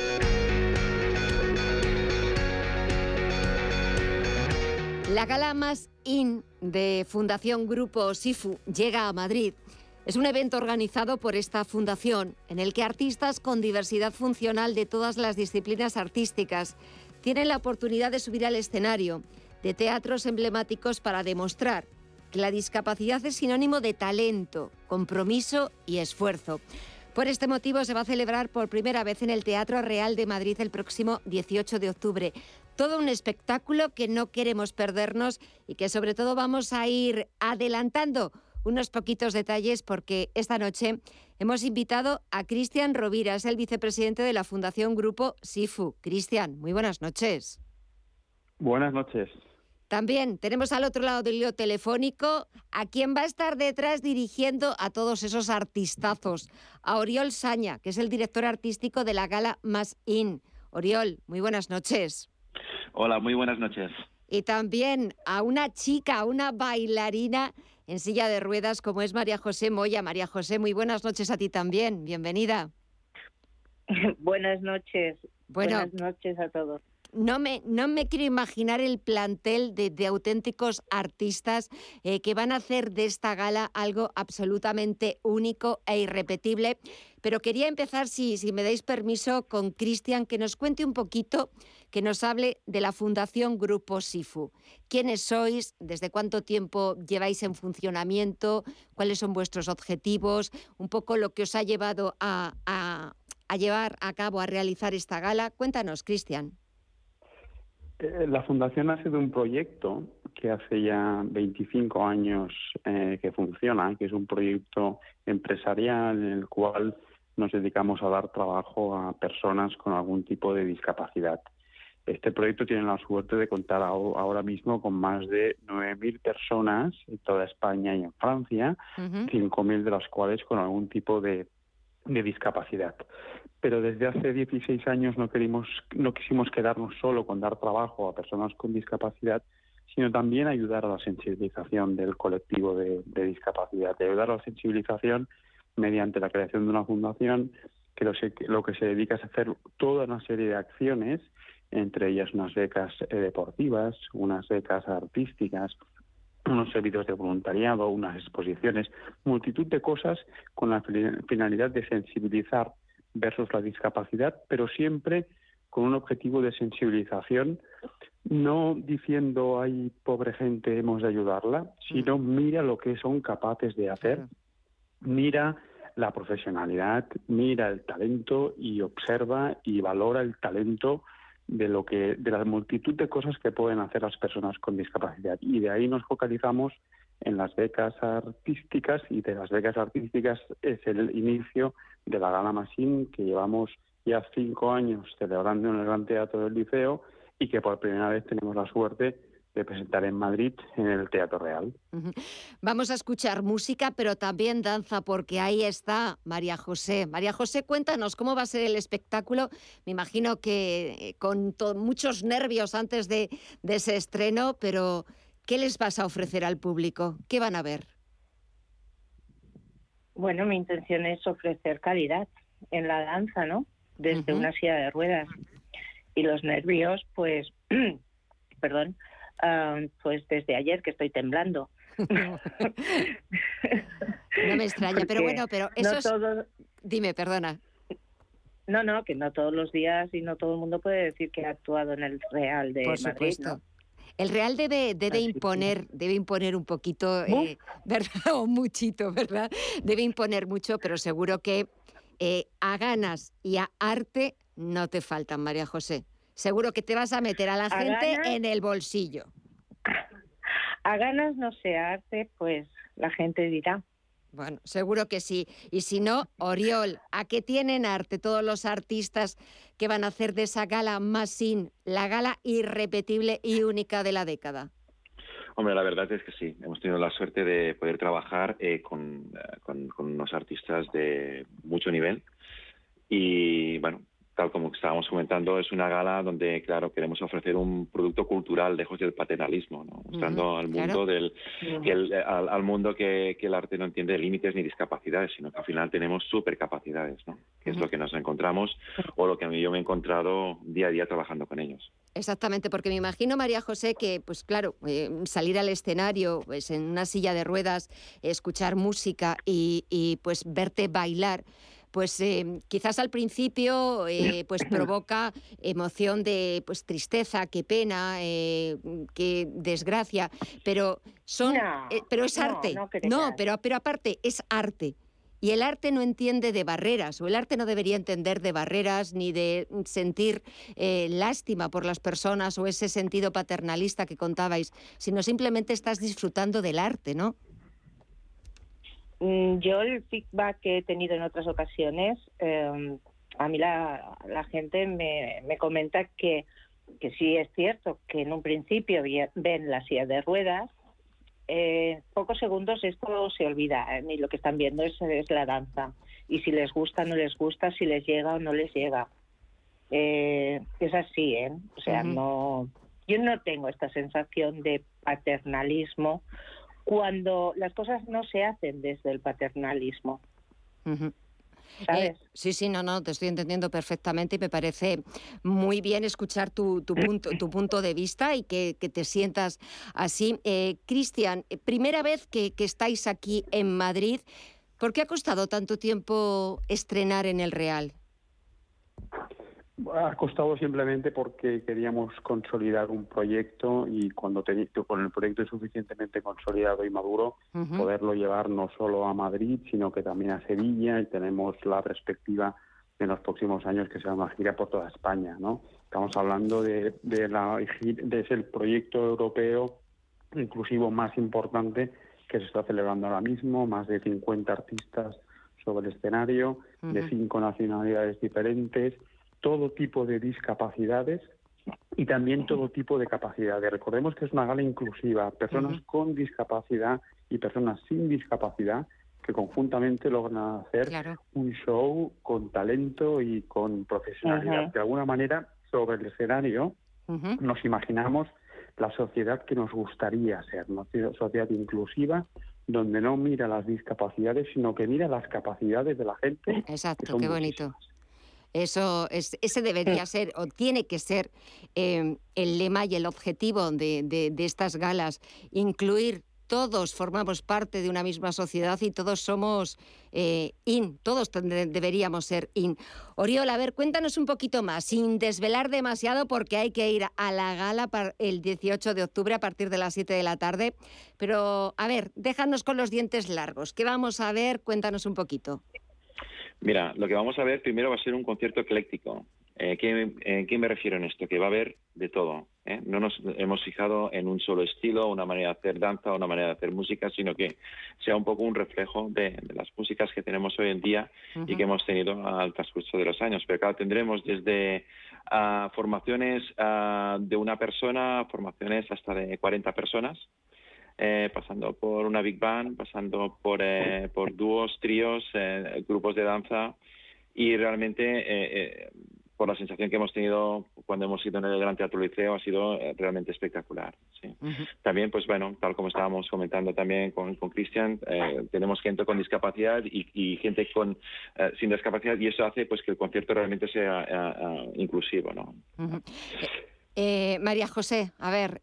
La gala más in de Fundación Grupo SIFU llega a Madrid. Es un evento organizado por esta fundación en el que artistas con diversidad funcional de todas las disciplinas artísticas tienen la oportunidad de subir al escenario de teatros emblemáticos para demostrar que la discapacidad es sinónimo de talento, compromiso y esfuerzo. Por este motivo se va a celebrar por primera vez en el Teatro Real de Madrid el próximo 18 de octubre. Todo un espectáculo que no queremos perdernos y que sobre todo vamos a ir adelantando unos poquitos detalles porque esta noche hemos invitado a Cristian Rovira, es el vicepresidente de la Fundación Grupo SIFU. Cristian, muy buenas noches. Buenas noches. También tenemos al otro lado del hilo telefónico a quien va a estar detrás dirigiendo a todos esos artistazos, a Oriol Saña, que es el director artístico de la gala Más In. Oriol, muy buenas noches. Hola, muy buenas noches. Y también a una chica, a una bailarina en silla de ruedas como es María José Moya. María José, muy buenas noches a ti también. Bienvenida. Buenas noches. Bueno, buenas noches a todos. No me quiero imaginar el plantel de auténticos artistas que van a hacer de esta gala algo absolutamente único e irrepetible. Pero quería empezar, si me dais permiso, con Cristian, que nos cuente un poquito, que nos hable de la Fundación Grupo SIFU. ¿Quiénes sois? ¿Desde cuánto tiempo lleváis en funcionamiento? ¿Cuáles son vuestros objetivos? Un poco lo que os ha llevado a llevar a cabo, a realizar esta gala. Cuéntanos, Cristian. La Fundación nace de un proyecto que hace ya 25 años que funciona, que es un proyecto empresarial en el cual nos dedicamos a dar trabajo a personas con algún tipo de discapacidad. Este proyecto tiene la suerte de contar ahora mismo con más de 9.000 personas en toda España y en Francia, 5.000 de las cuales con algún tipo de discapacidad. Pero desde hace 16 años no quisimos quedarnos solo con dar trabajo a personas con discapacidad, sino también ayudar a la sensibilización del colectivo de discapacidad, de ayudar a la sensibilización mediante la creación de una fundación que lo que se dedica es a hacer toda una serie de acciones, entre ellas unas becas deportivas, unas becas artísticas, unos servicios de voluntariado, unas exposiciones, multitud de cosas con la finalidad de sensibilizar versus la discapacidad, pero siempre con un objetivo de sensibilización, no diciendo, ay, pobre gente, hemos de ayudarla, sino mira lo que son capaces de hacer, mira la profesionalidad, mira el talento y observa y valora el talento de la multitud de cosas que pueden hacer las personas con discapacidad. Y de ahí nos focalizamos en las becas artísticas, y de las becas artísticas es el inicio de la Gala Massin, que llevamos ya 5 años celebrando en el Gran Teatro del Liceo y que por primera vez tenemos la suerte de presentar en Madrid en el Teatro Real. Vamos a escuchar música, pero también danza, porque ahí está María José. María José, cuéntanos cómo va a ser el espectáculo. Me imagino que con muchos nervios antes de ese estreno, pero ¿qué les vas a ofrecer al público? ¿Qué van a ver? Bueno, mi intención es ofrecer calidad en la danza, ¿no? Desde una silla de ruedas. Y los nervios, pues, perdón, pues desde ayer que estoy temblando. No me extraña, pero bueno, pero eso no Dime, perdona. No, que no todos los días y no todo el mundo puede decir que ha actuado en el Real de Por Madrid, supuesto. ¿no? El Real debe imponer un poquito, ¿verdad? O muchito, ¿verdad? Debe imponer mucho, pero seguro que a ganas y a arte no te faltan, María José. Seguro que te vas a meter a la gente en el bolsillo. A ganas no sé, arte, pues la gente dirá. Bueno, seguro que sí. Y si no, Oriol, ¿a qué tienen arte todos los artistas que van a hacer de esa gala Massin, la gala irrepetible y única de la década? Hombre, la verdad es que sí. Hemos tenido la suerte de poder trabajar con unos artistas de mucho nivel. Y bueno, tal como estábamos comentando, es una gala donde, claro, queremos ofrecer un producto cultural lejos del paternalismo, ¿no? Mostrando al mundo al mundo que el arte no entiende límites ni discapacidades, sino que al final tenemos supercapacidades, ¿no? Que es lo que nos encontramos o lo que yo me he encontrado día a día trabajando con ellos. Exactamente, porque me imagino, María José, que, pues claro, salir al escenario pues en una silla de ruedas, escuchar música y pues verte bailar, pues quizás al principio pues provoca emoción de pues tristeza, qué pena, qué desgracia, pero pero es arte. Pero aparte es arte. Y el arte no entiende de barreras, o el arte no debería entender de barreras ni de sentir lástima por las personas o ese sentido paternalista que contabais, sino simplemente estás disfrutando del arte, ¿no? Yo el feedback que he tenido en otras ocasiones, a mí la gente me comenta que sí es cierto que en un principio ven la silla de ruedas, pocos segundos esto se olvida, y lo que están viendo es la danza, y si les gusta, no les gusta, si les llega o no les llega. Es así, o sea, yo no tengo esta sensación de paternalismo cuando las cosas no se hacen desde el paternalismo. ¿Sabes? Sí, no, te estoy entendiendo perfectamente y me parece muy bien escuchar tu punto de vista y que te sientas así. Cristian, primera vez que estáis aquí en Madrid, ¿por qué ha costado tanto tiempo estrenar en el Real? Ha costado simplemente porque queríamos consolidar un proyecto y con el proyecto suficientemente consolidado y maduro, poderlo llevar no solo a Madrid, sino que también a Sevilla, y tenemos la perspectiva en los próximos años, que sea una gira por toda España, ¿no? Estamos hablando de ser el proyecto europeo inclusivo más importante que se está celebrando ahora mismo, más de 50 artistas sobre el escenario, de 5 nacionalidades diferentes, todo tipo de discapacidades y también todo tipo de capacidades. Recordemos que es una gala inclusiva, personas con discapacidad y personas sin discapacidad que conjuntamente logran hacer un show con talento y con profesionalidad. De alguna manera, sobre el escenario, nos imaginamos la sociedad que nos gustaría ser, una sociedad inclusiva, donde no mira las discapacidades, sino que mira las capacidades de la gente. Exacto, qué bonito. Ese debería ser, o tiene que ser, el lema y el objetivo de estas galas, incluir. Todos formamos parte de una misma sociedad y todos somos todos deberíamos ser in. Oriol, a ver, cuéntanos un poquito más, sin desvelar demasiado, porque hay que ir a la gala el 18 de octubre a partir de las 7 de la tarde. Pero, a ver, déjanos con los dientes largos. ¿Qué vamos a ver? Cuéntanos un poquito. Mira, lo que vamos a ver primero va a ser un concierto ecléctico. ¿Qué me refiero en esto? Que va a haber de todo. No nos hemos fijado en un solo estilo, una manera de hacer danza, una manera de hacer música, sino que sea un poco un reflejo de las músicas que tenemos hoy en día y que hemos tenido al transcurso de los años. Pero claro, tendremos desde formaciones de una persona, formaciones hasta de 40 personas, pasando por una big band, pasando por dúos, tríos, grupos de danza, y realmente por la sensación que hemos tenido cuando hemos ido en el Gran Teatro Liceo, ha sido realmente espectacular. ¿Sí? También, pues bueno, tal como estábamos comentando también con Cristian, tenemos gente con discapacidad y gente sin discapacidad, y eso hace pues que el concierto realmente sea inclusivo, ¿no? María José, a ver,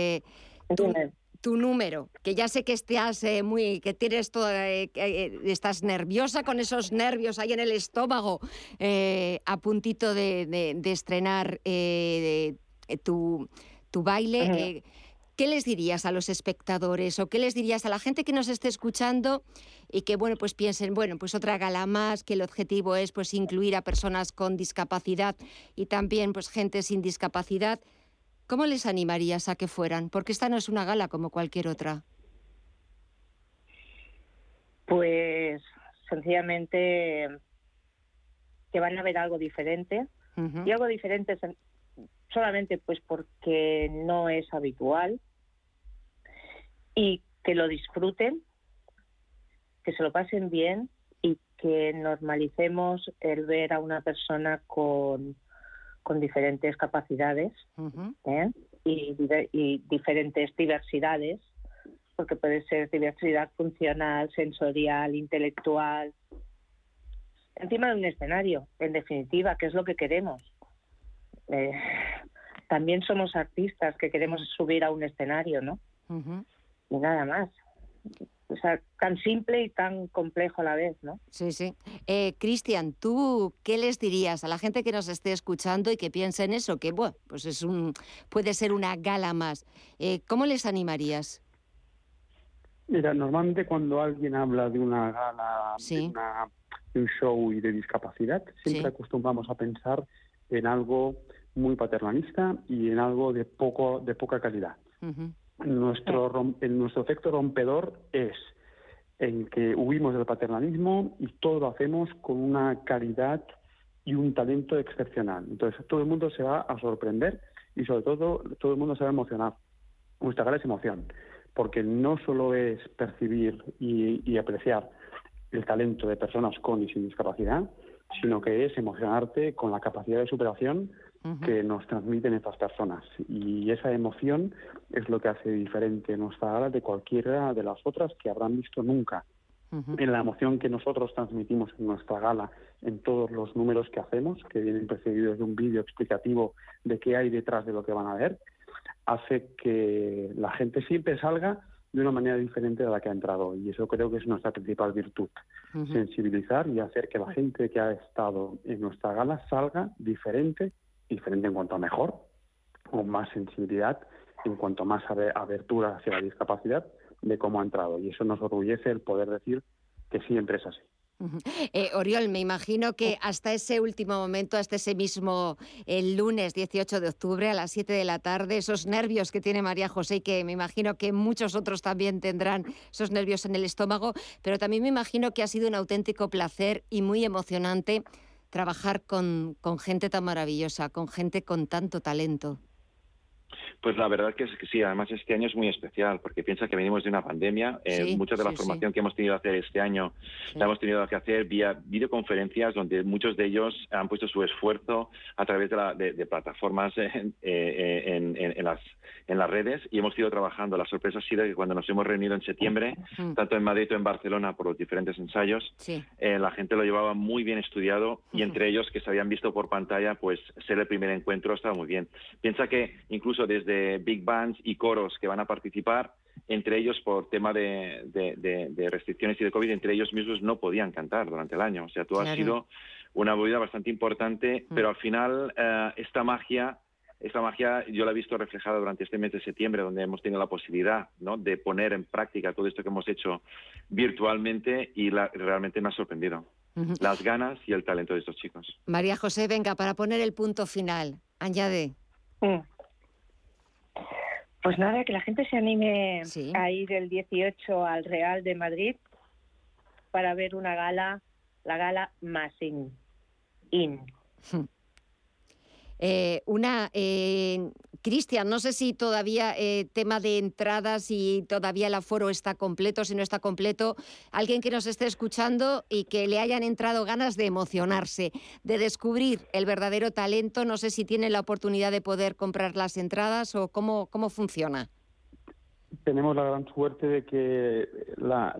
tu número, que ya sé que estás que tienes estás nerviosa, con esos nervios ahí en el estómago, a puntito de estrenar tu baile. ¿Qué les dirías a los espectadores o qué les dirías a la gente que nos esté escuchando y que, bueno, pues piensen, bueno, pues otra gala más, que el objetivo es pues incluir a personas con discapacidad y también pues gente sin discapacidad? ¿Cómo les animarías a que fueran? Porque esta no es una gala como cualquier otra. Pues sencillamente que van a ver algo diferente. Y algo diferente solamente pues porque no es habitual, y que lo disfruten, que se lo pasen bien y que normalicemos el ver a una persona con diferentes capacidades y diferentes diversidades, porque puede ser diversidad funcional, sensorial, intelectual, encima de un escenario, en definitiva, que es lo que queremos. También somos artistas que queremos subir a un escenario, ¿no? Y nada más. O sea, tan simple y tan complejo a la vez, ¿no? Sí, sí. Cristian, ¿tú qué les dirías a la gente que nos esté escuchando y que piense en eso? Que, bueno, pues puede ser una gala más. ¿Cómo les animarías? Mira, normalmente cuando alguien habla de una gala, de un show y de discapacidad, siempre acostumbramos a pensar en algo muy paternalista y en algo de poca calidad. Nuestro efecto rompedor es en que huimos del paternalismo y todo lo hacemos con una calidad y un talento excepcional. Entonces todo el mundo se va a sorprender y sobre todo el mundo se va a emocionar. Nuestra gala es emoción, porque no solo es percibir y apreciar el talento de personas con y sin discapacidad, sino que es emocionarte con la capacidad de superación que nos transmiten estas personas. Y esa emoción es lo que hace diferente nuestra gala de cualquiera de las otras que habrán visto nunca. En la emoción que nosotros transmitimos en nuestra gala, en todos los números que hacemos, que vienen precedidos de un vídeo explicativo de qué hay detrás de lo que van a ver, hace que la gente siempre salga de una manera diferente de la que ha entrado, y eso creo que es nuestra principal virtud, sensibilizar y hacer que la gente que ha estado en nuestra gala salga diferente en cuanto a mejor, con más sensibilidad, en cuanto a más abertura hacia la discapacidad de cómo ha entrado, y eso nos orgullece el poder decir que siempre es así. Oriol, me imagino que hasta ese último momento, hasta ese mismo el lunes 18 de octubre a las 7 de la tarde, esos nervios que tiene María José y que me imagino que muchos otros también tendrán esos nervios en el estómago, pero también me imagino que ha sido un auténtico placer y muy emocionante trabajar con gente tan maravillosa, con gente con tanto talento. Pues la verdad que sí, además este año es muy especial porque piensa que venimos de una pandemia, mucha de la formación que hemos tenido que hacer este año la hemos tenido que hacer vía videoconferencias donde muchos de ellos han puesto su esfuerzo a través de plataformas en las redes y hemos ido trabajando. La sorpresa ha sido que cuando nos hemos reunido en septiembre, tanto en Madrid o en Barcelona por los diferentes ensayos, la gente lo llevaba muy bien estudiado y entre ellos que se habían visto por pantalla, pues ser el primer encuentro estaba muy bien. Piensa que incluso desde big bands y coros que van a participar, entre ellos por tema de restricciones y de COVID, entre ellos mismos no podían cantar durante el año. O sea, todo ha sido una movida bastante importante, pero al final esta magia yo la he visto reflejada durante este mes de septiembre, donde hemos tenido la posibilidad, ¿no?, de poner en práctica todo esto que hemos hecho virtualmente y realmente me ha sorprendido. Las ganas y el talento de estos chicos. María José, venga, para poner el punto final, añade. Pues nada, que la gente se anime a ir el 18 al Real de Madrid para ver una gala, la gala Machine In. Cristian, no sé si todavía tema de entradas y todavía el aforo está completo, si no está completo, alguien que nos esté escuchando y que le hayan entrado ganas de emocionarse, de descubrir el verdadero talento, no sé si tiene la oportunidad de poder comprar las entradas o cómo funciona. Tenemos la gran suerte de que la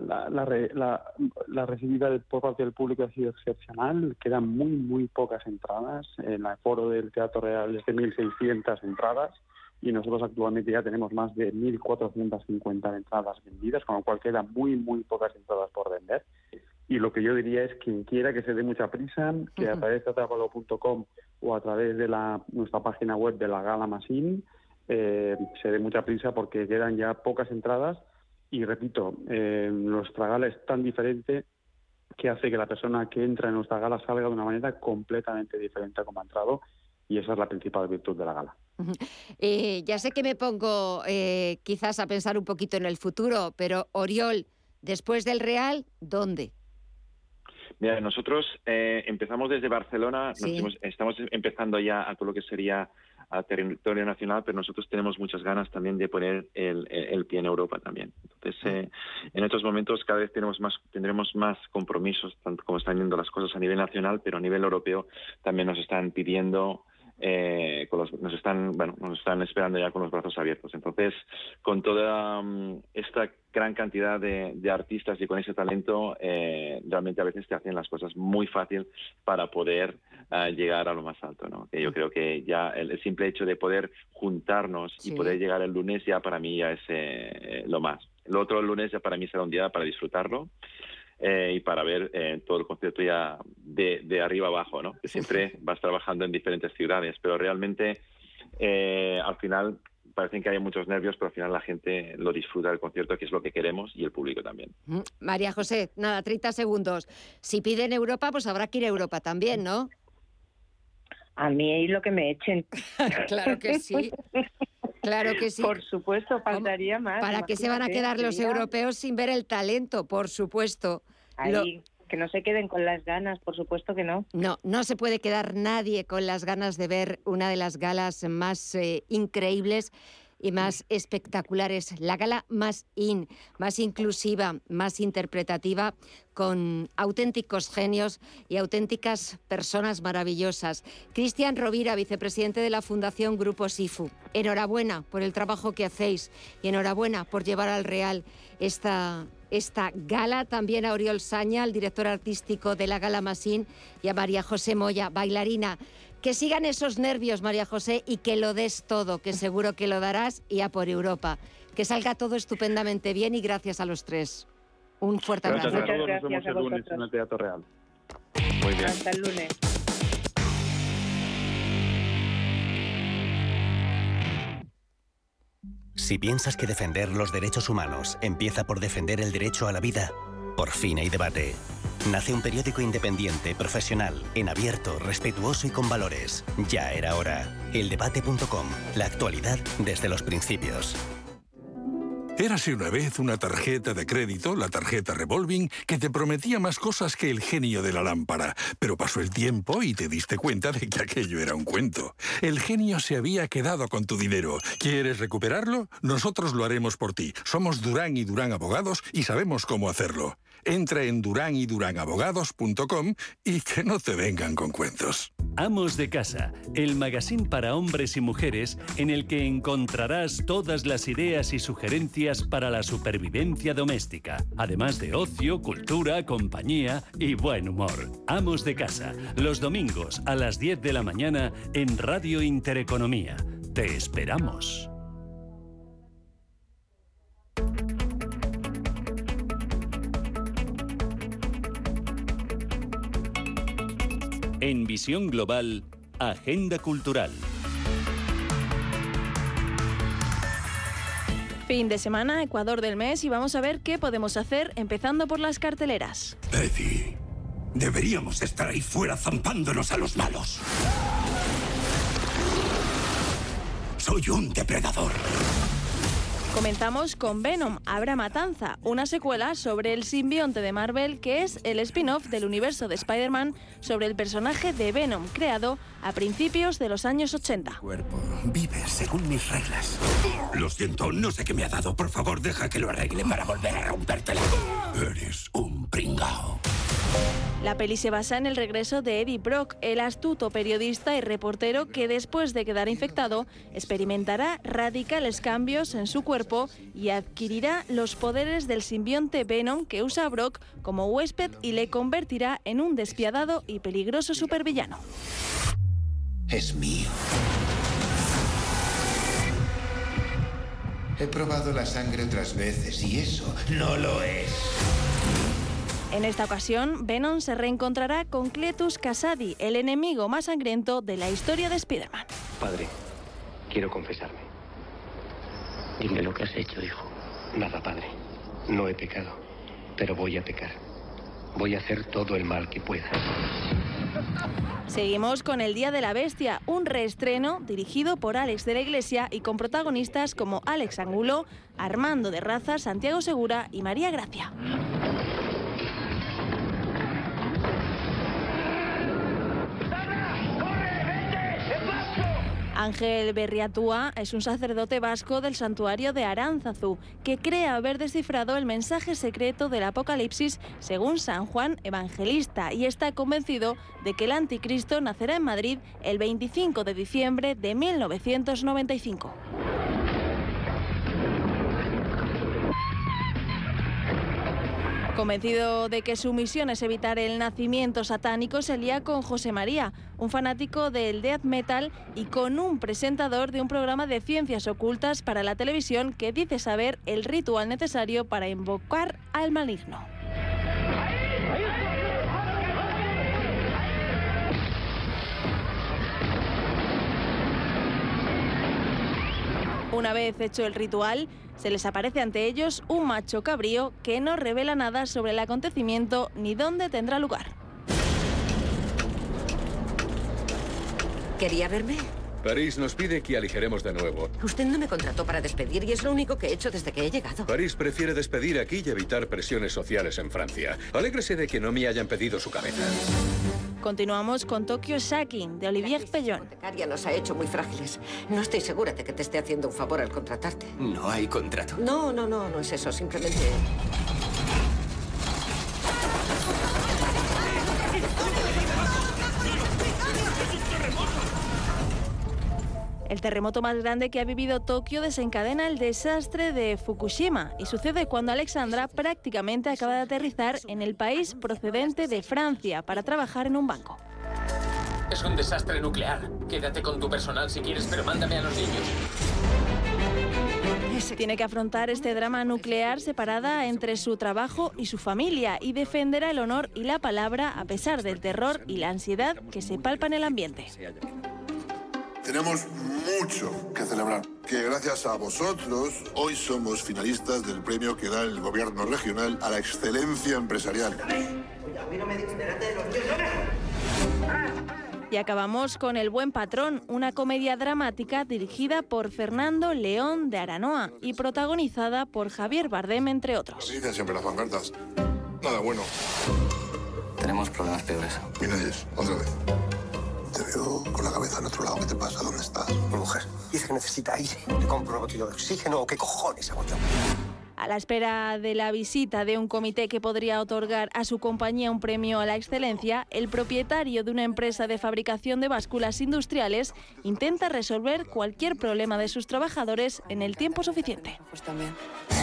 recibida por parte del público ha sido excepcional. Quedan muy pocas entradas. En el aforo del Teatro Real es de 1.600 entradas y nosotros actualmente ya tenemos más de 1.450 entradas vendidas, con lo cual quedan muy pocas entradas por vender. Y lo que yo diría es quien quiera que se dé mucha prisa, que a través de teatroapolo.com o a través de nuestra página web de la Gala Machine se dé mucha prisa porque quedan ya pocas entradas y repito, nuestra gala es tan diferente que hace que la persona que entra en nuestra gala salga de una manera completamente diferente a como ha entrado y esa es la principal virtud de la gala. Ya sé que me pongo quizás a pensar un poquito en el futuro, pero Oriol, después del Real, ¿dónde? Mira, nosotros empezamos desde Barcelona, estamos empezando ya a todo lo que sería a territorio nacional, pero nosotros tenemos muchas ganas también de poner el pie en Europa también. Entonces, en estos momentos cada vez tendremos más compromisos, tanto como están yendo las cosas a nivel nacional, pero a nivel europeo también nos están pidiendo, nos están esperando ya con los brazos abiertos. Entonces, con toda esta gran cantidad de artistas y con ese talento, realmente a veces te hacen las cosas muy fácil para poder llegar a lo más alto, ¿no? Que yo creo que ya el simple hecho de poder juntarnos y poder llegar el lunes ya para mí ya es lo más. El otro lunes ya para mí será un día para disfrutarlo y para ver todo el concierto ya de arriba abajo, ¿no? Que siempre vas trabajando en diferentes ciudades, pero realmente al final parecen que hay muchos nervios, pero al final la gente lo disfruta del concierto, que es lo que queremos, y el público también. María José, nada, 30 segundos. Si piden Europa, pues habrá que ir a Europa también, ¿no? A mí lo que me echen. Claro que sí. Claro que sí. Por supuesto, faltaría más. ¿Para qué se van a quedar los europeos sin ver el talento? Por supuesto. Que no se queden con las ganas, por supuesto que no. No se puede quedar nadie con las ganas de ver una de las galas más increíbles y más espectaculares. La gala más inclusiva, más interpretativa, con auténticos genios y auténticas personas maravillosas. Cristian Rovira, vicepresidente de la Fundación Grupo SIFU. Enhorabuena por el trabajo que hacéis y enhorabuena por llevar al Real esta gala. También a Oriol Saña, el director artístico de la Gala Machine, y a María José Moya, bailarina. Que sigan esos nervios, María José, y que lo des todo, que seguro que lo darás, y a por Europa. Que salga todo estupendamente bien y gracias a los tres. Un fuerte abrazo. Gracias a todos, nos vemos el lunes en el Teatro Real. Muy bien. Hasta el lunes. Si piensas que defender los derechos humanos empieza por defender el derecho a la vida, por fin hay debate. Nace un periódico independiente, profesional, en abierto, respetuoso y con valores. Ya era hora. Eldebate.com. La actualidad desde los principios. Érase una vez una tarjeta de crédito, la tarjeta Revolving, que te prometía más cosas que el genio de la lámpara. Pero pasó el tiempo y te diste cuenta de que aquello era un cuento. El genio se había quedado con tu dinero. ¿Quieres recuperarlo? Nosotros lo haremos por ti. Somos Durán y Durán Abogados y sabemos cómo hacerlo. Entra en duranyduranAbogados.com y que no te vengan con cuentos. Amos de Casa, el magazín para hombres y mujeres en el que encontrarás todas las ideas y sugerencias para la supervivencia doméstica, además de ocio, cultura, compañía y buen humor. Amos de Casa, los domingos a las 10 de la mañana en Radio Intereconomía. Te esperamos. En Visión Global, Agenda Cultural. Fin de semana, Ecuador del mes, y vamos a ver qué podemos hacer, empezando por las carteleras. Eddie, deberíamos estar ahí fuera zampándonos a los malos. Soy un depredador. Comenzamos con Venom, Habrá Matanza, una secuela sobre el simbionte de Marvel que es el spin-off del universo de Spider-Man sobre el personaje de Venom, creado a principios de los años 80. Cuerpo, vive según mis reglas. Lo siento, no sé qué me ha dado. Por favor, deja que lo arregle para volver a rompértela. Eres un pringao. La peli se basa en el regreso de Eddie Brock, el astuto periodista y reportero que después de quedar infectado experimentará radicales cambios en su cuerpo y adquirirá los poderes del simbionte Venom que usa a Brock como huésped y le convertirá en un despiadado y peligroso supervillano. Es mío. He probado la sangre otras veces y eso no lo es. En esta ocasión, Venom se reencontrará con Cletus Kasady, el enemigo más sangriento de la historia de Spider-Man. Padre, quiero confesarme. Dime lo que has hecho, hijo. Nada, padre. No he pecado, pero voy a pecar. Voy a hacer todo el mal que pueda. Seguimos con El Día de la Bestia, un reestreno dirigido por Alex de la Iglesia y con protagonistas como Alex Angulo, Armando de Raza, Santiago Segura y María Gracia. Ángel Berriatúa es un sacerdote vasco del santuario de Aránzazu que cree haber descifrado el mensaje secreto del Apocalipsis según San Juan Evangelista y está convencido de que el anticristo nacerá en Madrid el 25 de diciembre de 1995. Convencido de que su misión es evitar el nacimiento satánico, se lía con José María, un fanático del death metal, y con un presentador de un programa de ciencias ocultas para la televisión que dice saber el ritual necesario para invocar al maligno. Una vez hecho el ritual, se les aparece ante ellos un macho cabrío que no revela nada sobre el acontecimiento ni dónde tendrá lugar. ¿Quería verme? París nos pide que aligeremos de nuevo. Usted no me contrató para despedir y es lo único que he hecho desde que he llegado. París prefiere despedir aquí y evitar presiones sociales en Francia. Alégrese de que no me hayan pedido su cabeza. Continuamos con Tokyo Shaking, de Olivier Pellón. La hipotecaria nos ha hecho muy frágiles. No estoy segura de que te esté haciendo un favor al contratarte. No hay contrato. No es eso. Simplemente... El terremoto más grande que ha vivido Tokio desencadena el desastre de Fukushima y sucede cuando Alexandra prácticamente acaba de aterrizar en el país procedente de Francia para trabajar en un banco. Es un desastre nuclear. Quédate con tu personal si quieres, pero mándame a los niños. Tiene que afrontar este drama nuclear separada entre su trabajo y su familia y defenderá el honor y la palabra a pesar del terror y la ansiedad que se palpa en el ambiente. Tenemos mucho que celebrar, que gracias a vosotros hoy somos finalistas del premio que da el gobierno regional a la excelencia empresarial. Y acabamos con El buen patrón, una comedia dramática dirigida por Fernando León de Aranoa y protagonizada por Javier Bardem, entre otros. Se dicen siempre las pancartas. Nada bueno. Tenemos problemas peores. Miralles, otra vez. Te veo con la cabeza en otro lado. ¿Qué te pasa? ¿Dónde estás? Mi mujer dice que necesita aire. Le compro un botillo de oxígeno. ¿Qué cojones hago yo? A la espera de la visita de un comité que podría otorgar a su compañía un premio a la excelencia, el propietario de una empresa de fabricación de básculas industriales intenta resolver cualquier problema de sus trabajadores en el tiempo suficiente. Pues también.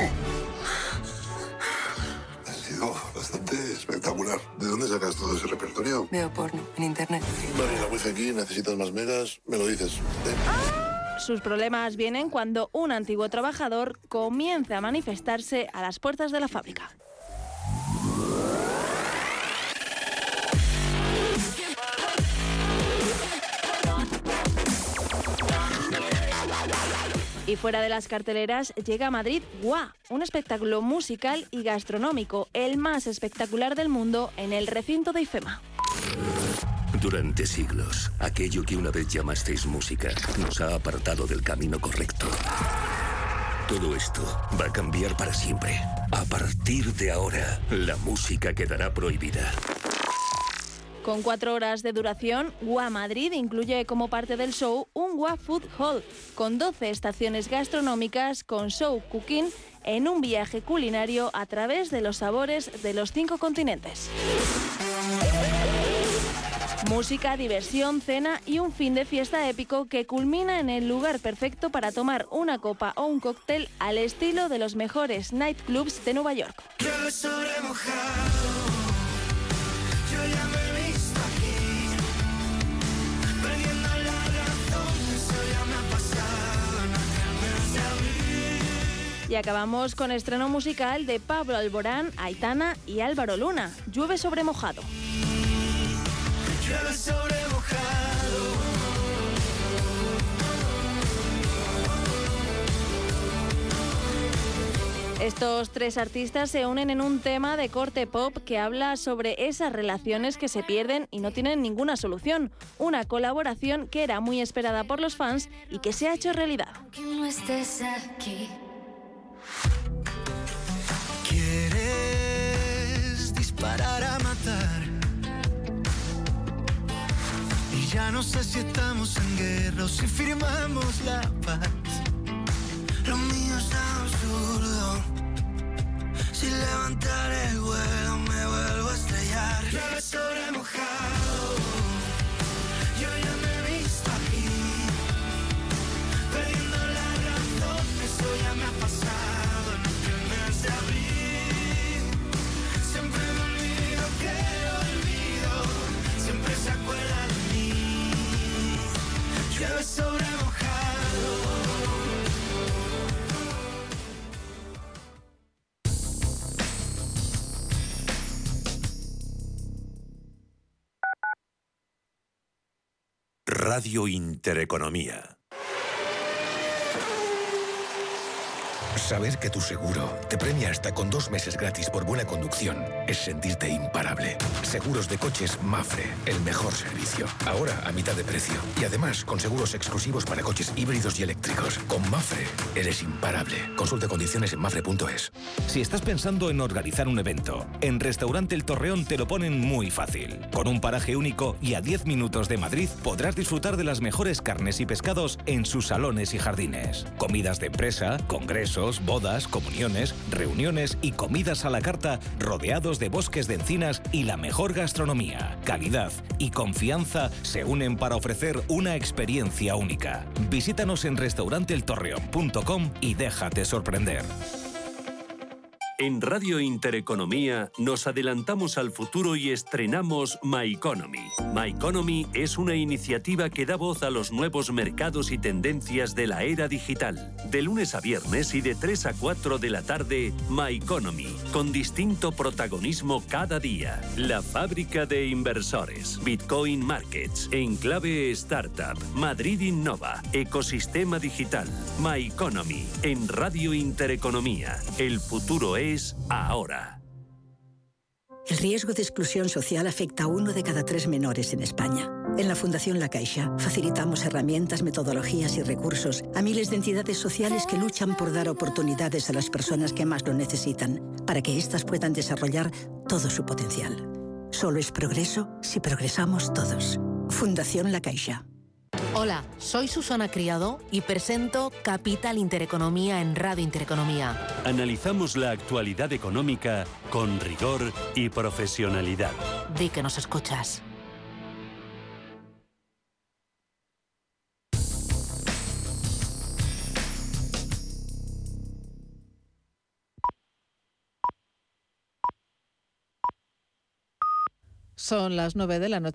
Ha sido bastante espectacular. ¿De dónde sacas todo ese repertorio? Veo porno en internet. Vale, la wifi aquí, necesitas más megas, me lo dices. Sus problemas vienen cuando un antiguo trabajador comienza a manifestarse a las puertas de la fábrica. Y fuera de las carteleras llega a Madrid Gua, un espectáculo musical y gastronómico, el más espectacular del mundo en el recinto de IFEMA. Durante siglos, aquello que una vez llamasteis música nos ha apartado del camino correcto. Todo esto va a cambiar para siempre. A partir de ahora, la música quedará prohibida. Con 4 horas de duración, Gua Madrid incluye como parte del show un Gua Food Hall, con 12 estaciones gastronómicas con show cooking en un viaje culinario a través de los sabores de los 5 continentes. Música, diversión, cena y un fin de fiesta épico que culmina en el lugar perfecto para tomar una copa o un cóctel al estilo de los mejores nightclubs de Nueva York. Y acabamos con estreno musical de Pablo Alborán, Aitana y Álvaro Luna, Llueve sobre mojado. Llueve sobre mojado. Estos 3 artistas se unen en un tema de corte pop que habla sobre esas relaciones que se pierden y no tienen ninguna solución. Una colaboración que era muy esperada por los fans y que se ha hecho realidad. Que no estés aquí. Quieres disparar a matar. Y ya no sé si estamos en guerra o si firmamos la paz. Lo mío es absurdo. Si levantar el vuelo me vuelvo a estrellar. Llueve sobre mojado. Yo ya me he visto aquí. Perdiendo la razón, eso ya me ha pasado en el mes de abril. Siempre me olvido que olvido. Siempre se acuerda de mí. Llueve sobre mojado. Radio Intereconomía. Saber que tu seguro te premia hasta con 2 meses gratis por buena conducción es sentirte imparable. Seguros de coches Mapfre, el mejor servicio. Ahora a mitad de precio. Y además con seguros exclusivos para coches híbridos y eléctricos. Con Mapfre eres imparable. Consulta condiciones en mapfre.es. Si estás pensando en organizar un evento, en Restaurante El Torreón te lo ponen muy fácil. Con un paraje único y a 10 minutos de Madrid podrás disfrutar de las mejores carnes y pescados en sus salones y jardines. Comidas de empresa, congresos, bodas, comuniones, reuniones y comidas a la carta rodeados de bosques de encinas y la mejor gastronomía. Calidad y confianza se unen para ofrecer una experiencia única. Visítanos en restauranteeltorreón.com y déjate sorprender. En Radio Intereconomía nos adelantamos al futuro y estrenamos My Economy. My Economy es una iniciativa que da voz a los nuevos mercados y tendencias de la era digital. De lunes a viernes y de 3 a 4 de la tarde, My Economy, con distinto protagonismo cada día. La fábrica de inversores, Bitcoin Markets, Enclave Startup, Madrid Innova, Ecosistema Digital, My Economy, en Radio Intereconomía. El futuro es ahora. El riesgo de exclusión social afecta a 1 de cada 3 menores en España. En la Fundación La Caixa facilitamos herramientas, metodologías y recursos a miles de entidades sociales que luchan por dar oportunidades a las personas que más lo necesitan, para que éstas puedan desarrollar todo su potencial. Solo es progreso si progresamos todos. Fundación La Caixa. Hola, soy Susana Criado y presento Capital Intereconomía en Radio Intereconomía. Analizamos la actualidad económica con rigor y profesionalidad. Di que nos escuchas. Son las 9 de la noche.